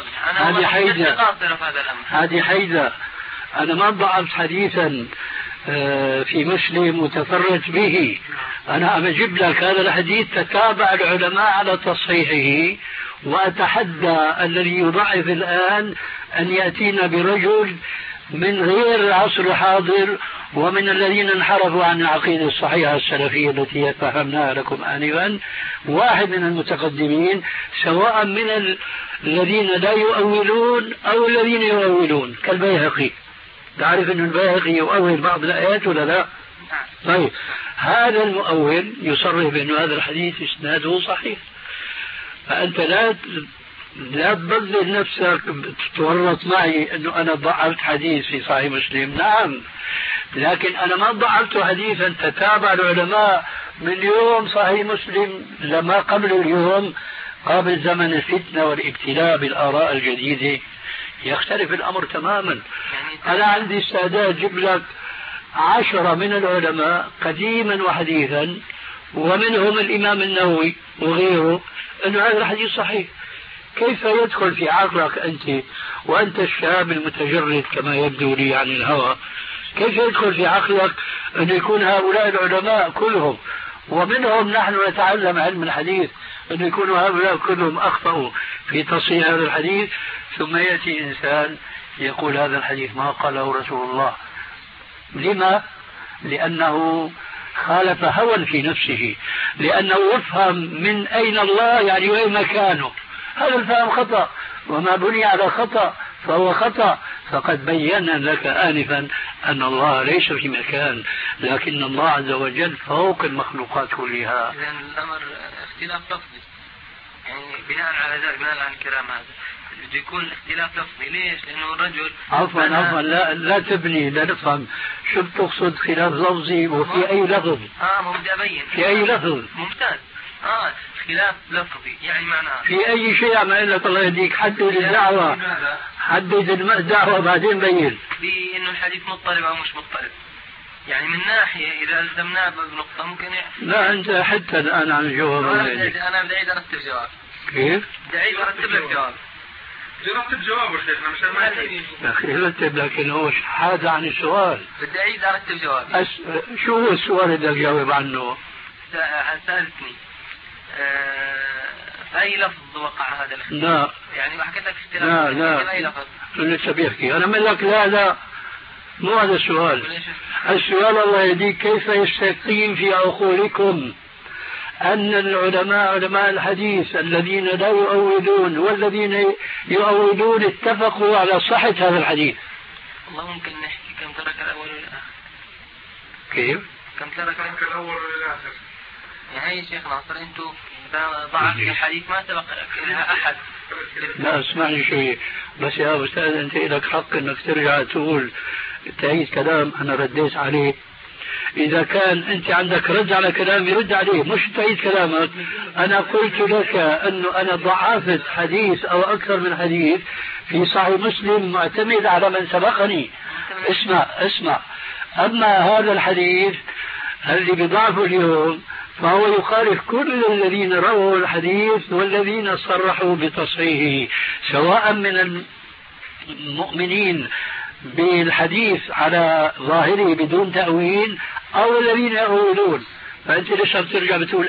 هذه حيدة. أنا ما ضعفت حديثا في مسلم وتفرد به. أنا أجيب لك هذا الحديث تتابع العلماء على تصحيحه، وأتحدى الذي يضعف الآن أن يأتينا برجل من غير العصر الحاضر ومن الذين انحرفوا عن العقيدة الصحيحة السلفية التي فهمناها لكم آنفا، واحد من المتقدمين، سواء من الذين لا يؤولون أو الذين يؤولون كالبيهقي. تعرف أن البيهقي يؤول بعض الآيات ولا لا؟ طيب هذا المؤول يصرح بأن هذا الحديث إسناده صحيح. فأنت لا تبذل نفسك تتورط معي أنه أنا ضعفت حديث في صحيح مسلم. نعم، لكن أنا ما ضعفت حديثا تتابع العلماء من يوم صحيح مسلم لما قبل اليوم، قبل زمن الفتنة والابتلاء بالآراء الجديدة. يختلف الأمر تماما. أنا عندي استعداد أجيب لك 10 من العلماء قديما وحديثا ومنهم الإمام النووي وغيره أنه هذا الحديث صحيح. كيف يدخل في عقلك أنت وأنت الشاب المتجرد كما يبدو لي عن الهوى، كيف يدخل في عقلك أن يكون هؤلاء العلماء كلهم ومنهم نحن نتعلم علم الحديث أن يكونوا هؤلاء كلهم أخطأوا في تصحيح هذا الحديث، ثم يأتي إنسان يقول هذا الحديث ما قاله رسول الله؟ لما؟ لأنه خالف هوى في نفسه، لأنه يفهم من أين الله يعني وين مكانه. هذا الفهم خطأ، وما بني على خطأ فهو خطأ. فقد بينا لك آنفا أن الله ليس في مكان، لكن الله عز وجل فوق المخلوقات كلها. إذن الأمر اختلاف لفظي، يعني بناء على ذلك، بناء على الكلام هذا بده يكون اختلاف لفظي. ليش؟ لأنه الرجل عفوا لا تبني، لا نفهم شو بتقصد خلاف لفظي وفي أي لفظ. بدي أبين في أي لفظ. ممتاز. خلاف لفظي يعني معناه في أي شيء. ما لك الله يهديك، حدد الدعوة، حدد الدعوة بعدين بين. بأنه الحديث مضطرب أو مش مضطرب، يعني من ناحية إذا ألزمناه بنقطة ممكن لا أنت حتى الآن عن الجواب. أنا بدي أعيد أرتب جواب. كيف؟ بدي أعيد أرتب لك جواب. رتب جوابه شيخنا مشان ما يا أخي رتب، لكن هو هذا عن السؤال. بدي أعيد أرتب جوابي. شو هو السؤال اللي تجاوب عنه؟ سألتني أي لفظ وقع هذا الاختلاف؟ لا يعني حكيت لك اختلاف. لا أي لفظ؟ لسه بيحكي. أنا من لك لا مو هذا السؤال. السؤال الله يهديك كيف يستقيم في عقولكم أن العلماء علماء الحديث الذين لا يؤولون والذين يؤولون اتفقوا على صحة هذا الحديث؟ والله ممكن نحكي كم ترك الأول والآخر. كيف؟ كم ترك الأول والآخر؟ يعني هاي شيخ ناصر أنتم ضعف الحديث ما سبق لها أحد. لا اسمعني شوي بس يا أستاذ، أنت لك حق أنك ترجع تقول تعيد كلام أنا رديت عليه. إذا كان أنت عندك رد على كلامي رد عليه، مش تعيد كلامك. أنا قلت لك أنه أنا ضعفت حديث أو أكثر من حديث في صحيح مسلم معتمد على من سبقني. اسمع. أما هذا الحديث الذي بضعفه اليوم فهو يخالف كل الذين رووا الحديث والذين صرحوا بتصحيحه، سواء من المؤمنين بالحديث على ظاهره بدون تأويل أو الذين يؤولون. فأنت ليش بترجع بتقول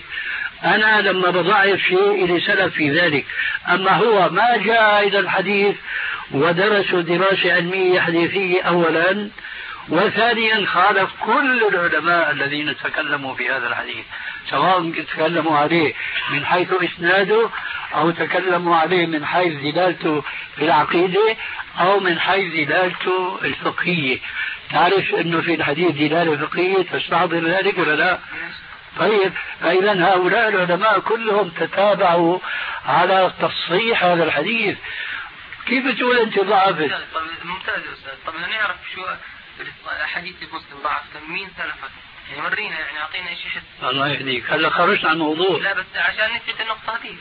أنا لما بضعف شيء إلي سلف في ذلك، أما هو ما جاء إلى الحديث ودرسوا دراسة علمية حديثية أولا، وثانيا خالف كل العلماء الذين تكلموا في هذا الحديث، سواء تكلموا عليه من حيث إسناده أو تكلموا عليه من حيث دلالته في العقيدة أو من حيث دلالته الفقهية. تعرف أنه في الحديث دلالة فقهية تستحضر ذلك ولا لا؟ طيب، فإذا هؤلاء العلماء كلهم تتابعوا على تصحيح هذا الحديث. كيف تقول أنت ضعفت؟ ممتاز أستاذ. طب نعرف شو حديث مسلم ضعف مين سلفك؟ يعني ورينا، يعني أعطينا شيء. الله يهديك، هلا خرجت عن الموضوع. لا بس عشان نثبت النقطة دي.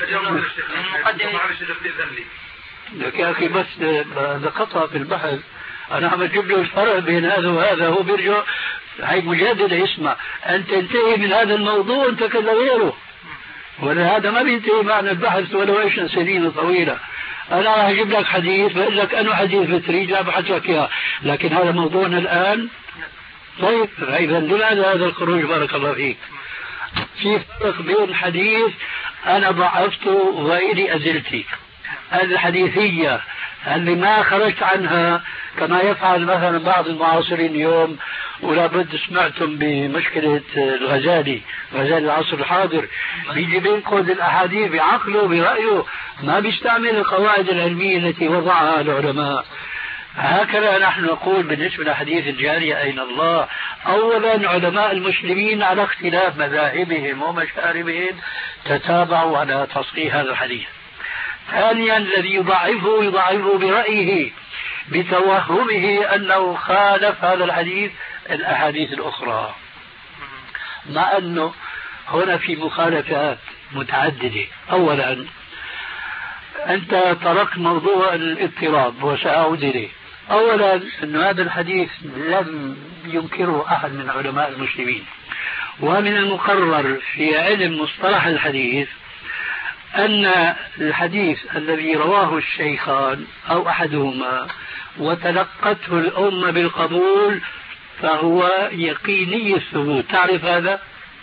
لك يا أخي بس لقطها في البحث. أنا عم أجيب له الفرق بين هذا وهذا، هو بيرجع هاي مجادلة. يسمع أنت انتهي من هذا الموضوع انتقل لغيره. ولهذا ما بينتهي معنا البحث ولو ايش سنين طويلة. أنا راح أجيب لك حديث بقول لك أنه حديث بتريد لا بحث لك إياه، لكن هذا موضوعنا الآن. طيب إذا لماذا هذا الخروج؟ بارك الله فيك. في فرق بين حديث أنا ضعفته وإلي أزلتي، الحديثية اللي ما خرجت عنها كما يفعل مثلا بعض المعاصرين اليوم. ولا بد سمعتم بمشكلة الغزالي العصر الحاضر، بيجي بينقذ الأحاديث بعقله برأيه، ما بيستعمل القواعد العلمية التي وضعها العلماء. هكذا نحن نقول بالنسبة لحديث الجارية أين الله. أولا علماء المسلمين على اختلاف مذاهبهم ومشاربهم تتابعوا على تصحيح هذا الحديث. ثانيا الذي يضعفه برأيه بتوهمه أنه خالف هذا الحديث الأحاديث الأخرى، مع أنه هنا في مخالفات متعددة. أولا أنت تركت موضوع الاضطراب وسأعود إليه. أولا أن هذا الحديث لم ينكره أحد من علماء المسلمين، ومن المقرر في علم مصطلح الحديث أن الحديث الذي رواه الشيخان أو أحدهما وتلقته الأمة بالقبول فهو يقيني الثبوت. تعرف هذا؟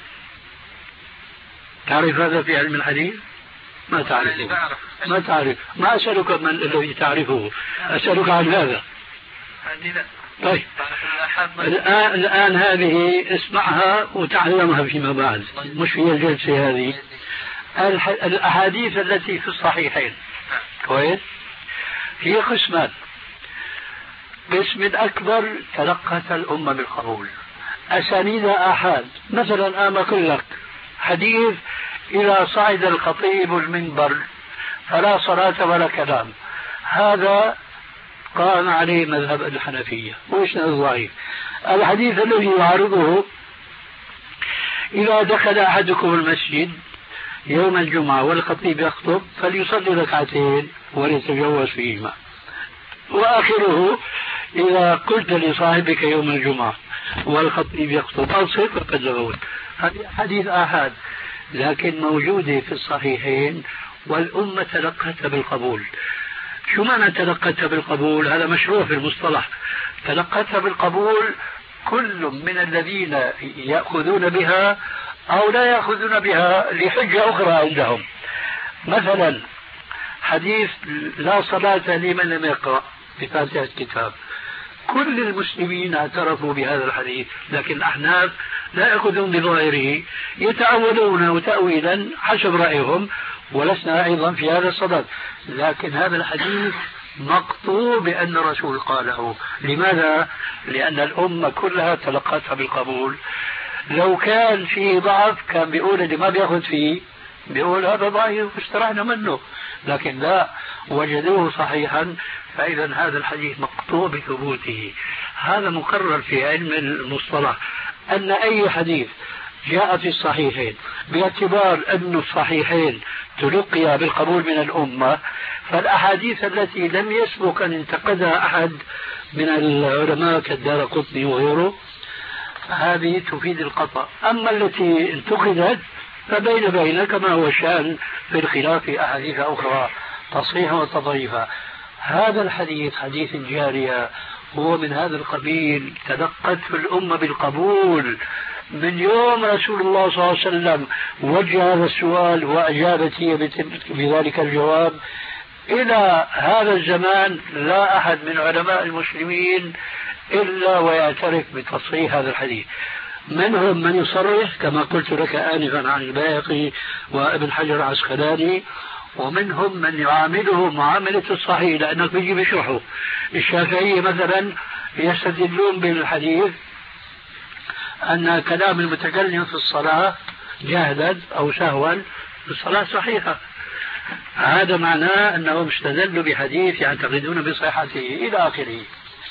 تعرف هذا في علم الحديث؟ ما تعرفه. ما تعرف. ما أسألك من الذي تعرفه، أسألك عن هذا. طيب الآن هذه اسمعها وتعلمها فيما بعد، مش في الجلسة هذه. الأحاديث التي في الصحيحين كويس هي قسمان. قسم الأكبر تلقت الأمة بالقبول، أسانيد آحاد. مثلا أنا أقول لك حديث إذا صعد الخطيب المنبر فلا صلاة ولا كلام، هذا قام عليه مذهب الحنفية وإسناد ضعيف. الحديث الذي يعارضه إذا دخل أحدكم المسجد يوم الجمعة والخطيب يخطب فليصلي ركعتين وليتجوز فيهما، وآخره إذا قلت لصاحبك يوم الجمعة والخطيب يخطب أنصت فقد لغوت. هذه حديث آحاد لكن موجودة في الصحيحين والأمة تلقتها بالقبول. شو معنى تلقتها بالقبول؟ هذا مشروع في المصطلح. تلقتها بالقبول كل من الذين يأخذون بها أو لا يأخذون بها لحجة أخرى عندهم. مثلا حديث لا صلاة لمن لم يقرأ بفاتحة الكتاب، كل المسلمين اعترفوا بهذا الحديث، لكن الأحناف لا يأخذون بظاهره، يتأولون تأويلا حسب رأيهم، ولسنا أيضا في هذا الصدد. لكن هذا الحديث مقطوع بأن الرسول قاله. لماذا؟ لأن الأمة كلها تلقتها بالقبول. لو كان فيه ضعف كان بيقول اللي ما بياخذ فيه بيقول هذا ضعيف واسترحنا منه، لكن لا، وجدوه صحيحا. فإذا هذا الحديث مقطوع بثبوته. هذا مقرر في علم المصطلح أن أي حديث جاء في الصحيحين باعتبار أن الصحيحين تلقي بالقبول من الأمة، فالأحاديث التي لم يسبق أن انتقدها أحد من العلماء كالدارقطني وغيره هذه تفيد القطع. أما التي انتقدت فبين كما هو الشأن في الخلاف في أحاديث أخرى تصحيح وتضعيفها. هذا الحديث حديث الجارية هو من هذا القبيل، تلقته الأمة بالقبول من يوم رسول الله صلى الله عليه وسلم وجه هذا السؤال وأجابت هي بذلك الجواب إلى هذا الزمان. لا أحد من علماء المسلمين إلا ويعترف بتصحيح هذا الحديث. منهم من يصرح كما قلت لك آنفا عن البيهقي وابن حجر العسقلاني، ومنهم من يعامله معاملة الصحيح لأنك بيجي بيشرحه. الشافعية مثلا يستدلون بالحديث أن كلام المتكلم في الصلاة جهلا أو سهوا الصلاة صحيحة. هذا معناه أنهم استدلوا بحديث يعتقدون بصحته إلى آخره.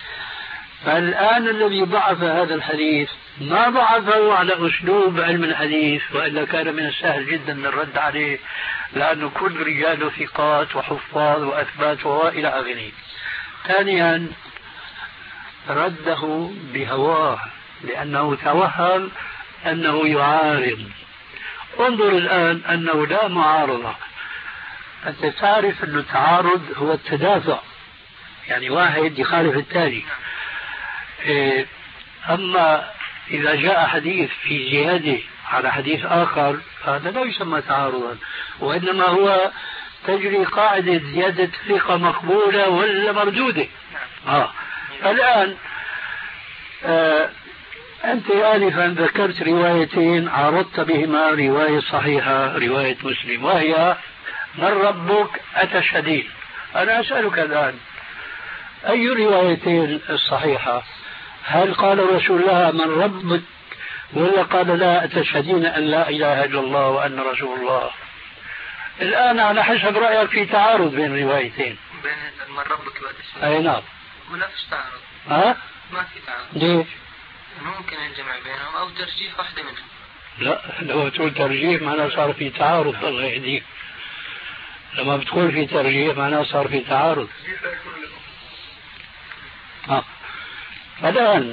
فالآن الذي ضعف هذا الحديث ما ضعفه على أسلوب علم الحديث، وإلا كان من السهل جدا الرد عليه، لأنه كل رجاله ثقات وحفاظ وأثبات وإلى آخره. ثانيا رده بهواه لأنه توهم أنه يعارض، انظر الآن أنه لا معارضة. أنت تعرف أن التعارض هو التدافع، يعني واحد يخالف الثاني. أما إذا جاء حديث في زيادة على حديث آخر هذا لا يسمى تعارضا، وإنما هو تجري قاعدة زيادة ثقة مقبولة ولا مردودة. الآن أنت آنفا ذكرت روايتين عرضت بهما رواية صحيحة رواية مسلم، وهي من ربك أتشهدين. أنا أسألك الآن أي روايتين الصحيحة؟ هل قال رسول الله من ربك ولا قال لا أتشهدين أن لا إله إلا الله وأن رسول الله؟ الآن على حسب رأيك في تعارض بين الروايتين. بين من ربك وأتشهدين. أي نعم. ولا فيش تعارض. ما في تعارض. ليش؟ ممكن الجمع بينهم أو ترجيح واحدة منهم. لا، لو تقول ترجيح معناه صار في تعارض. الله يهديك. لما بتقول في ترجيح معناه صار في تعارض. الآن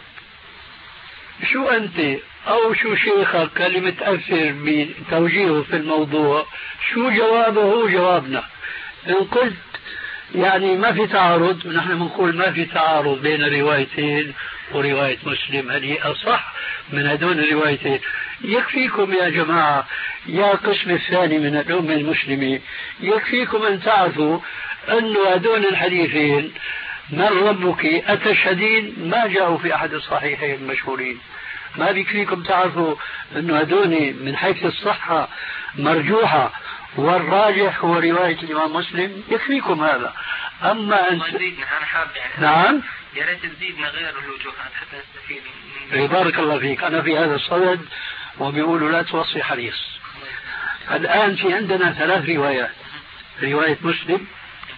شو أنت أو شو شيخك اللي متأثر بتوجيهه في الموضوع شو جوابه؟ هو جوابنا. إن قلت يعني ما في تعارض، ونحن بنقول ما في تعارض بين الروايتين ورواية مسلم هذه أصح من هدول الروايتين. يكفيكم يا جماعة يا قسم الثاني من الأمة المسلمة، يكفيكم أن تعرفوا أن هدول الحديثين من ربك أتشهدين ما جاءوا في أحد الصحيحين المشهورين. ما بيكفيكم تعرفوا أن هدول من حيث الصحة مرجوحة والراجح هو رواية الإمام مسلم؟ يكفيكم هذا. أما أنت نعم يا ريت تزيدنا غير الوجوهات حتى نستفيد. بارك الله فيك. أنا في هذا الصدد وبيقولوا لا توصي حريص. الآن في عندنا 3 روايات: رواية مسلم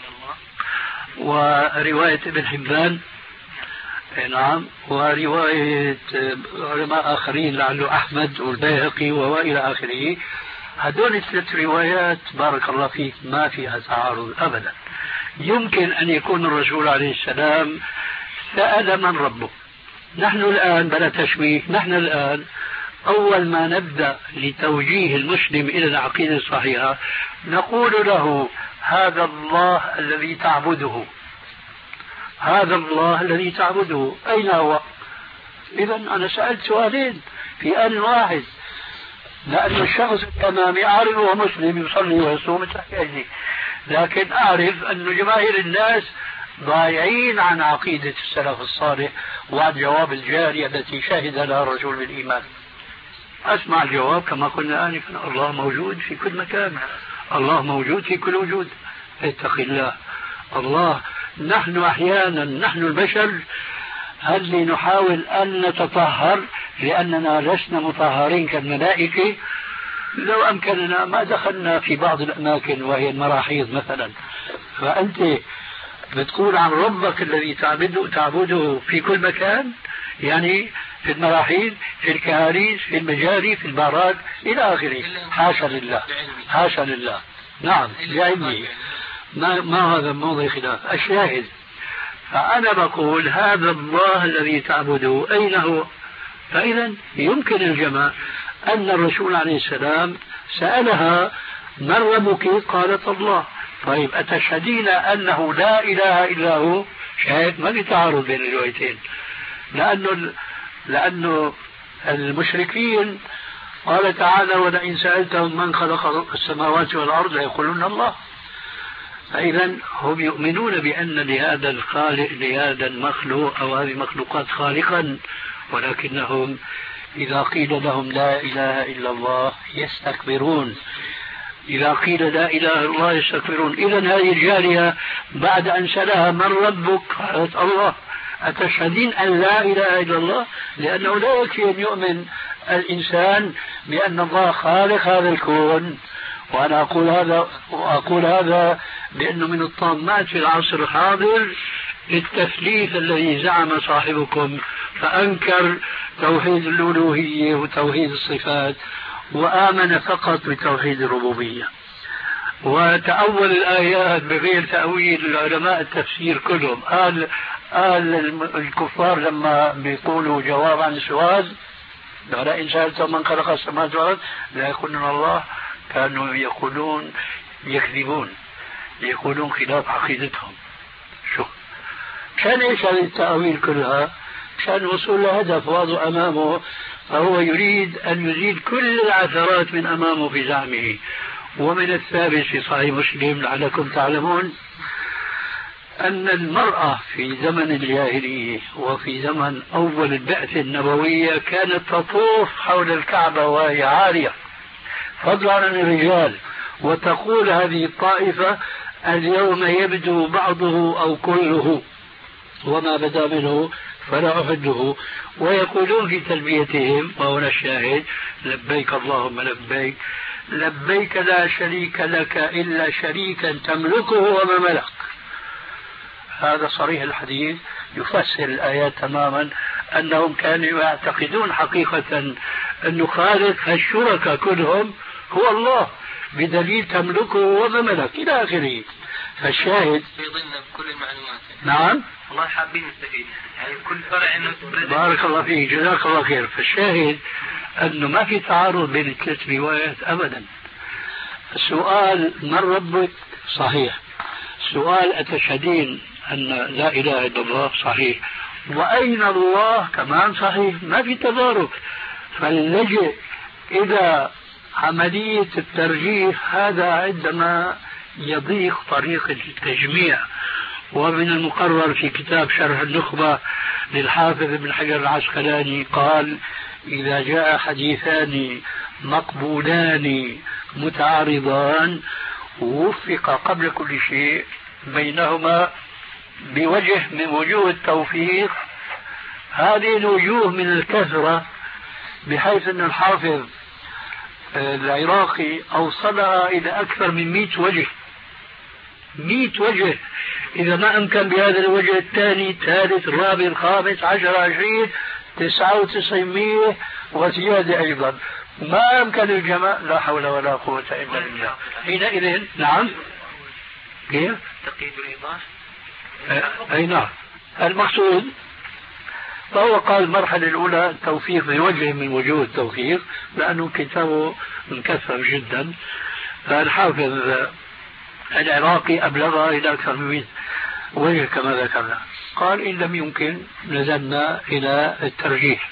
ورواية ابن حبان نعم ورواية علماء آخرين لعله أحمد والبيهقي وإلى آخره. هذول 3 روايات بارك الله فيك ما فيها تعارض أبدا. يمكن أن يكون الرسول عليه السلام سأل من ربه. نحن الآن بلا تشويه، نحن الآن أول ما نبدأ لتوجيه المسلم إلى العقيدة الصحيحة نقول له هذا الله الذي تعبده، هذا الله الذي تعبده أين هو؟ إذا أنا سألت سؤالين في آن واحد، لأن الشخص الأمامي أعرف هو مسلم يصلي ويصوم تحكي، لكن أعرف أن جماهير الناس ضايعين عن عقيدة السلف الصالح وعن جواب الجارية التي شهد لها الرسول بالإيمان. أسمع الجواب كما قلنا آنفا: الله موجود في كل مكان، الله موجود في كل وجود، اتق الله. الله نحن أحيانا نحن البشر هل نحاول أن نتطهر لأننا لسنا مطهرين كالملائكة؟ لو أمكننا ما دخلنا في بعض الأماكن وهي المراحيض مثلا. فأنت بتقول عن ربك الذي تعبده في كل مكان، يعني في المراحيض، في الكهاريز، في المجاري، في البارات إلى آخره. حاشا لله، حاشا لله. نعم لعلمي، ما هذا موضع خلاف. الشاهد فأنا بقول هذا الله الذي تعبده أين هو؟ فإذا يمكن الجمع أن الرسول عليه السلام سألها من ربك؟ قالت الله. طيب أتشهدين أنه لا إله إلا هو؟ شاهد ما في تعارض بين الروايتين، لأنه المشركين قال تعالى: ولئن سألتهم من خلق السماوات والأرض ليقولون الله. فإذا هم يؤمنون بأن لهذا الخالق لهذا المخلوق أو هذه المخلوقات خالقا، ولكنهم إذا قيل لهم لا إله إلا الله يستكبرون. إذا قيل لا إله إلا الله يستكبرون. إذن هذه الجارية بعد أن سألها من ربك؟ قالت الله. أتشهدين أن لا إله إلا الله؟ لأنه لا يكفي أن يؤمن الإنسان بأن الله خالق هذا الكون. وأنا أقول هذا لأنه من الطامات في العصر الحاضر التثليث الذي زعم صاحبكم، فأنكر توحيد الألوهية وتوحيد الصفات وآمن فقط بتوحيد الربوبية، وتأول الآيات بغير تأويل. العلماء التفسير كلهم قال الكفار لما بيقولوا جواب عن السؤال ولئن سألتهم من خلق السماوات والأرض لا يقولون الله. كانوا يقولون يكذبون، يقولون خلاف عقيدتهم. شو كان ايش هذه التأويل كلها؟ كان الوصول لهدف واضح أمامه، فهو يريد أن يزيد كل العثرات من أمامه في زعمه. ومن الثابت في صحيح مسلم لعلكم تعلمون أن المرأة في زمن الجاهلية وفي زمن أول البعثة النبوية كانت تطوف حول الكعبة وهي عارية فضلا عن الرجال، وتقول هذه الطائفة اليوم يبدو بعضه أو كله وما بدا منه فلا أحده. ويقولون في تلبيتهم وهنا الشاهد: لبيك اللهم لبيك، لبيك لا شريك لك إلا شريكا تملكه وما ملك. هذا صريح الحديث يفسر الآيات تماما، أنهم كانوا يعتقدون حقيقة أن خالق الشركاء كلهم هو الله بدليل تملكه وما ملك إلى آخره. فالشاهد في ضمن كل المعلومات. نعم والله حابين نستفيد يعني كل فرع انه بارك الله فيك جزاك الله خير. فالشاهد أنه ما في تعارض بين الثلاث روايات أبدا. السؤال من ربك صحيح، سؤال أتشهدين أن لا إله إلا الله صحيح، وأين الله كمان صحيح، ما في تضارب. فاللجئ إلى عملية الترجيح هذا عندما يضيق طريق التجميع. ومن المقرر في كتاب شرح النخبة للحافظ ابن حجر العسقلاني قال: إذا جاء حديثان مقبولان متعارضان وفق قبل كل شيء بينهما بوجه من وجوه التوفيق. هذه الوجوه من الكثرة بحيث أن الحافظ العراقي أوصلها إلى أكثر من 100 وجه. 100 وجه، إذا ما أمكن بهذا الوجه الثاني الثالث الرابع الخامس 10 20 99 وزيادة أيضا ما أمكن الجمع. لا حول ولا قوة إلا بالله. حينئذ نعم كيف تقييد الإيضاح أي نعم المقصود. فهو قال المرحلة الأولى التوفيق بوجه من وجوه التوفيق لأنه كتابه مكثف جدا. فالحافظ العراقي أبلغها إلى أكثر من 100 وجه كما ذكرنا. قال إن لم يمكن نزلنا إلى الترجيح.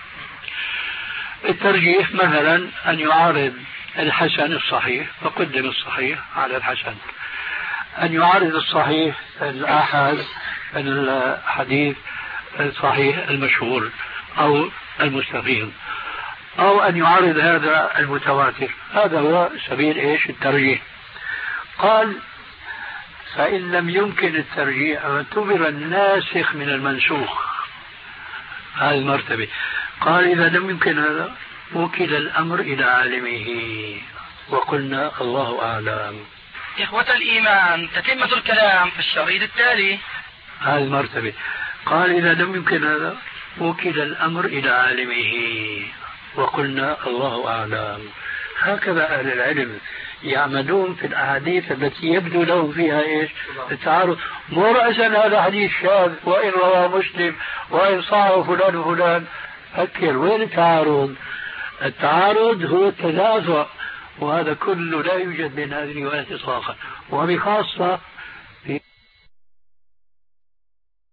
الترجيح مثلا أن يعارض الحسن الصحيح فقدم الصحيح على الحسن، أن يعارض الصحيح الآحاد الحديث الصحيح المشهور أو المستفيض، أو أن يعارض هذا المتواتر. هذا هو سبيل إيش الترجيح. قال فإن لم يمكن الترجيح اعتبر الناسخ من المنسوخ. هذه المرتبة. قال إذا لم يمكن هذا وكل الأمر إلى عالمه وقلنا الله أعلم. إخوة الإيمان، تتمة الكلام في الشريط التالي. هذه المرتبة. قال إذا لم يمكن هذا وكل الأمر إلى عالمه وقلنا الله أعلم. هكذا أهل العلم يعملون في الأحاديث التي يبدو لهم فيها إيش التعارض. مو رأسا هذا حديث شاذ وإن رواه مسلم وإن صححه فلان وفلان. فكر وين التعارض؟ التعارض هو التدافع، وهذا كله لا يوجد بين هذه الروايات إطلاقا. وبخاصة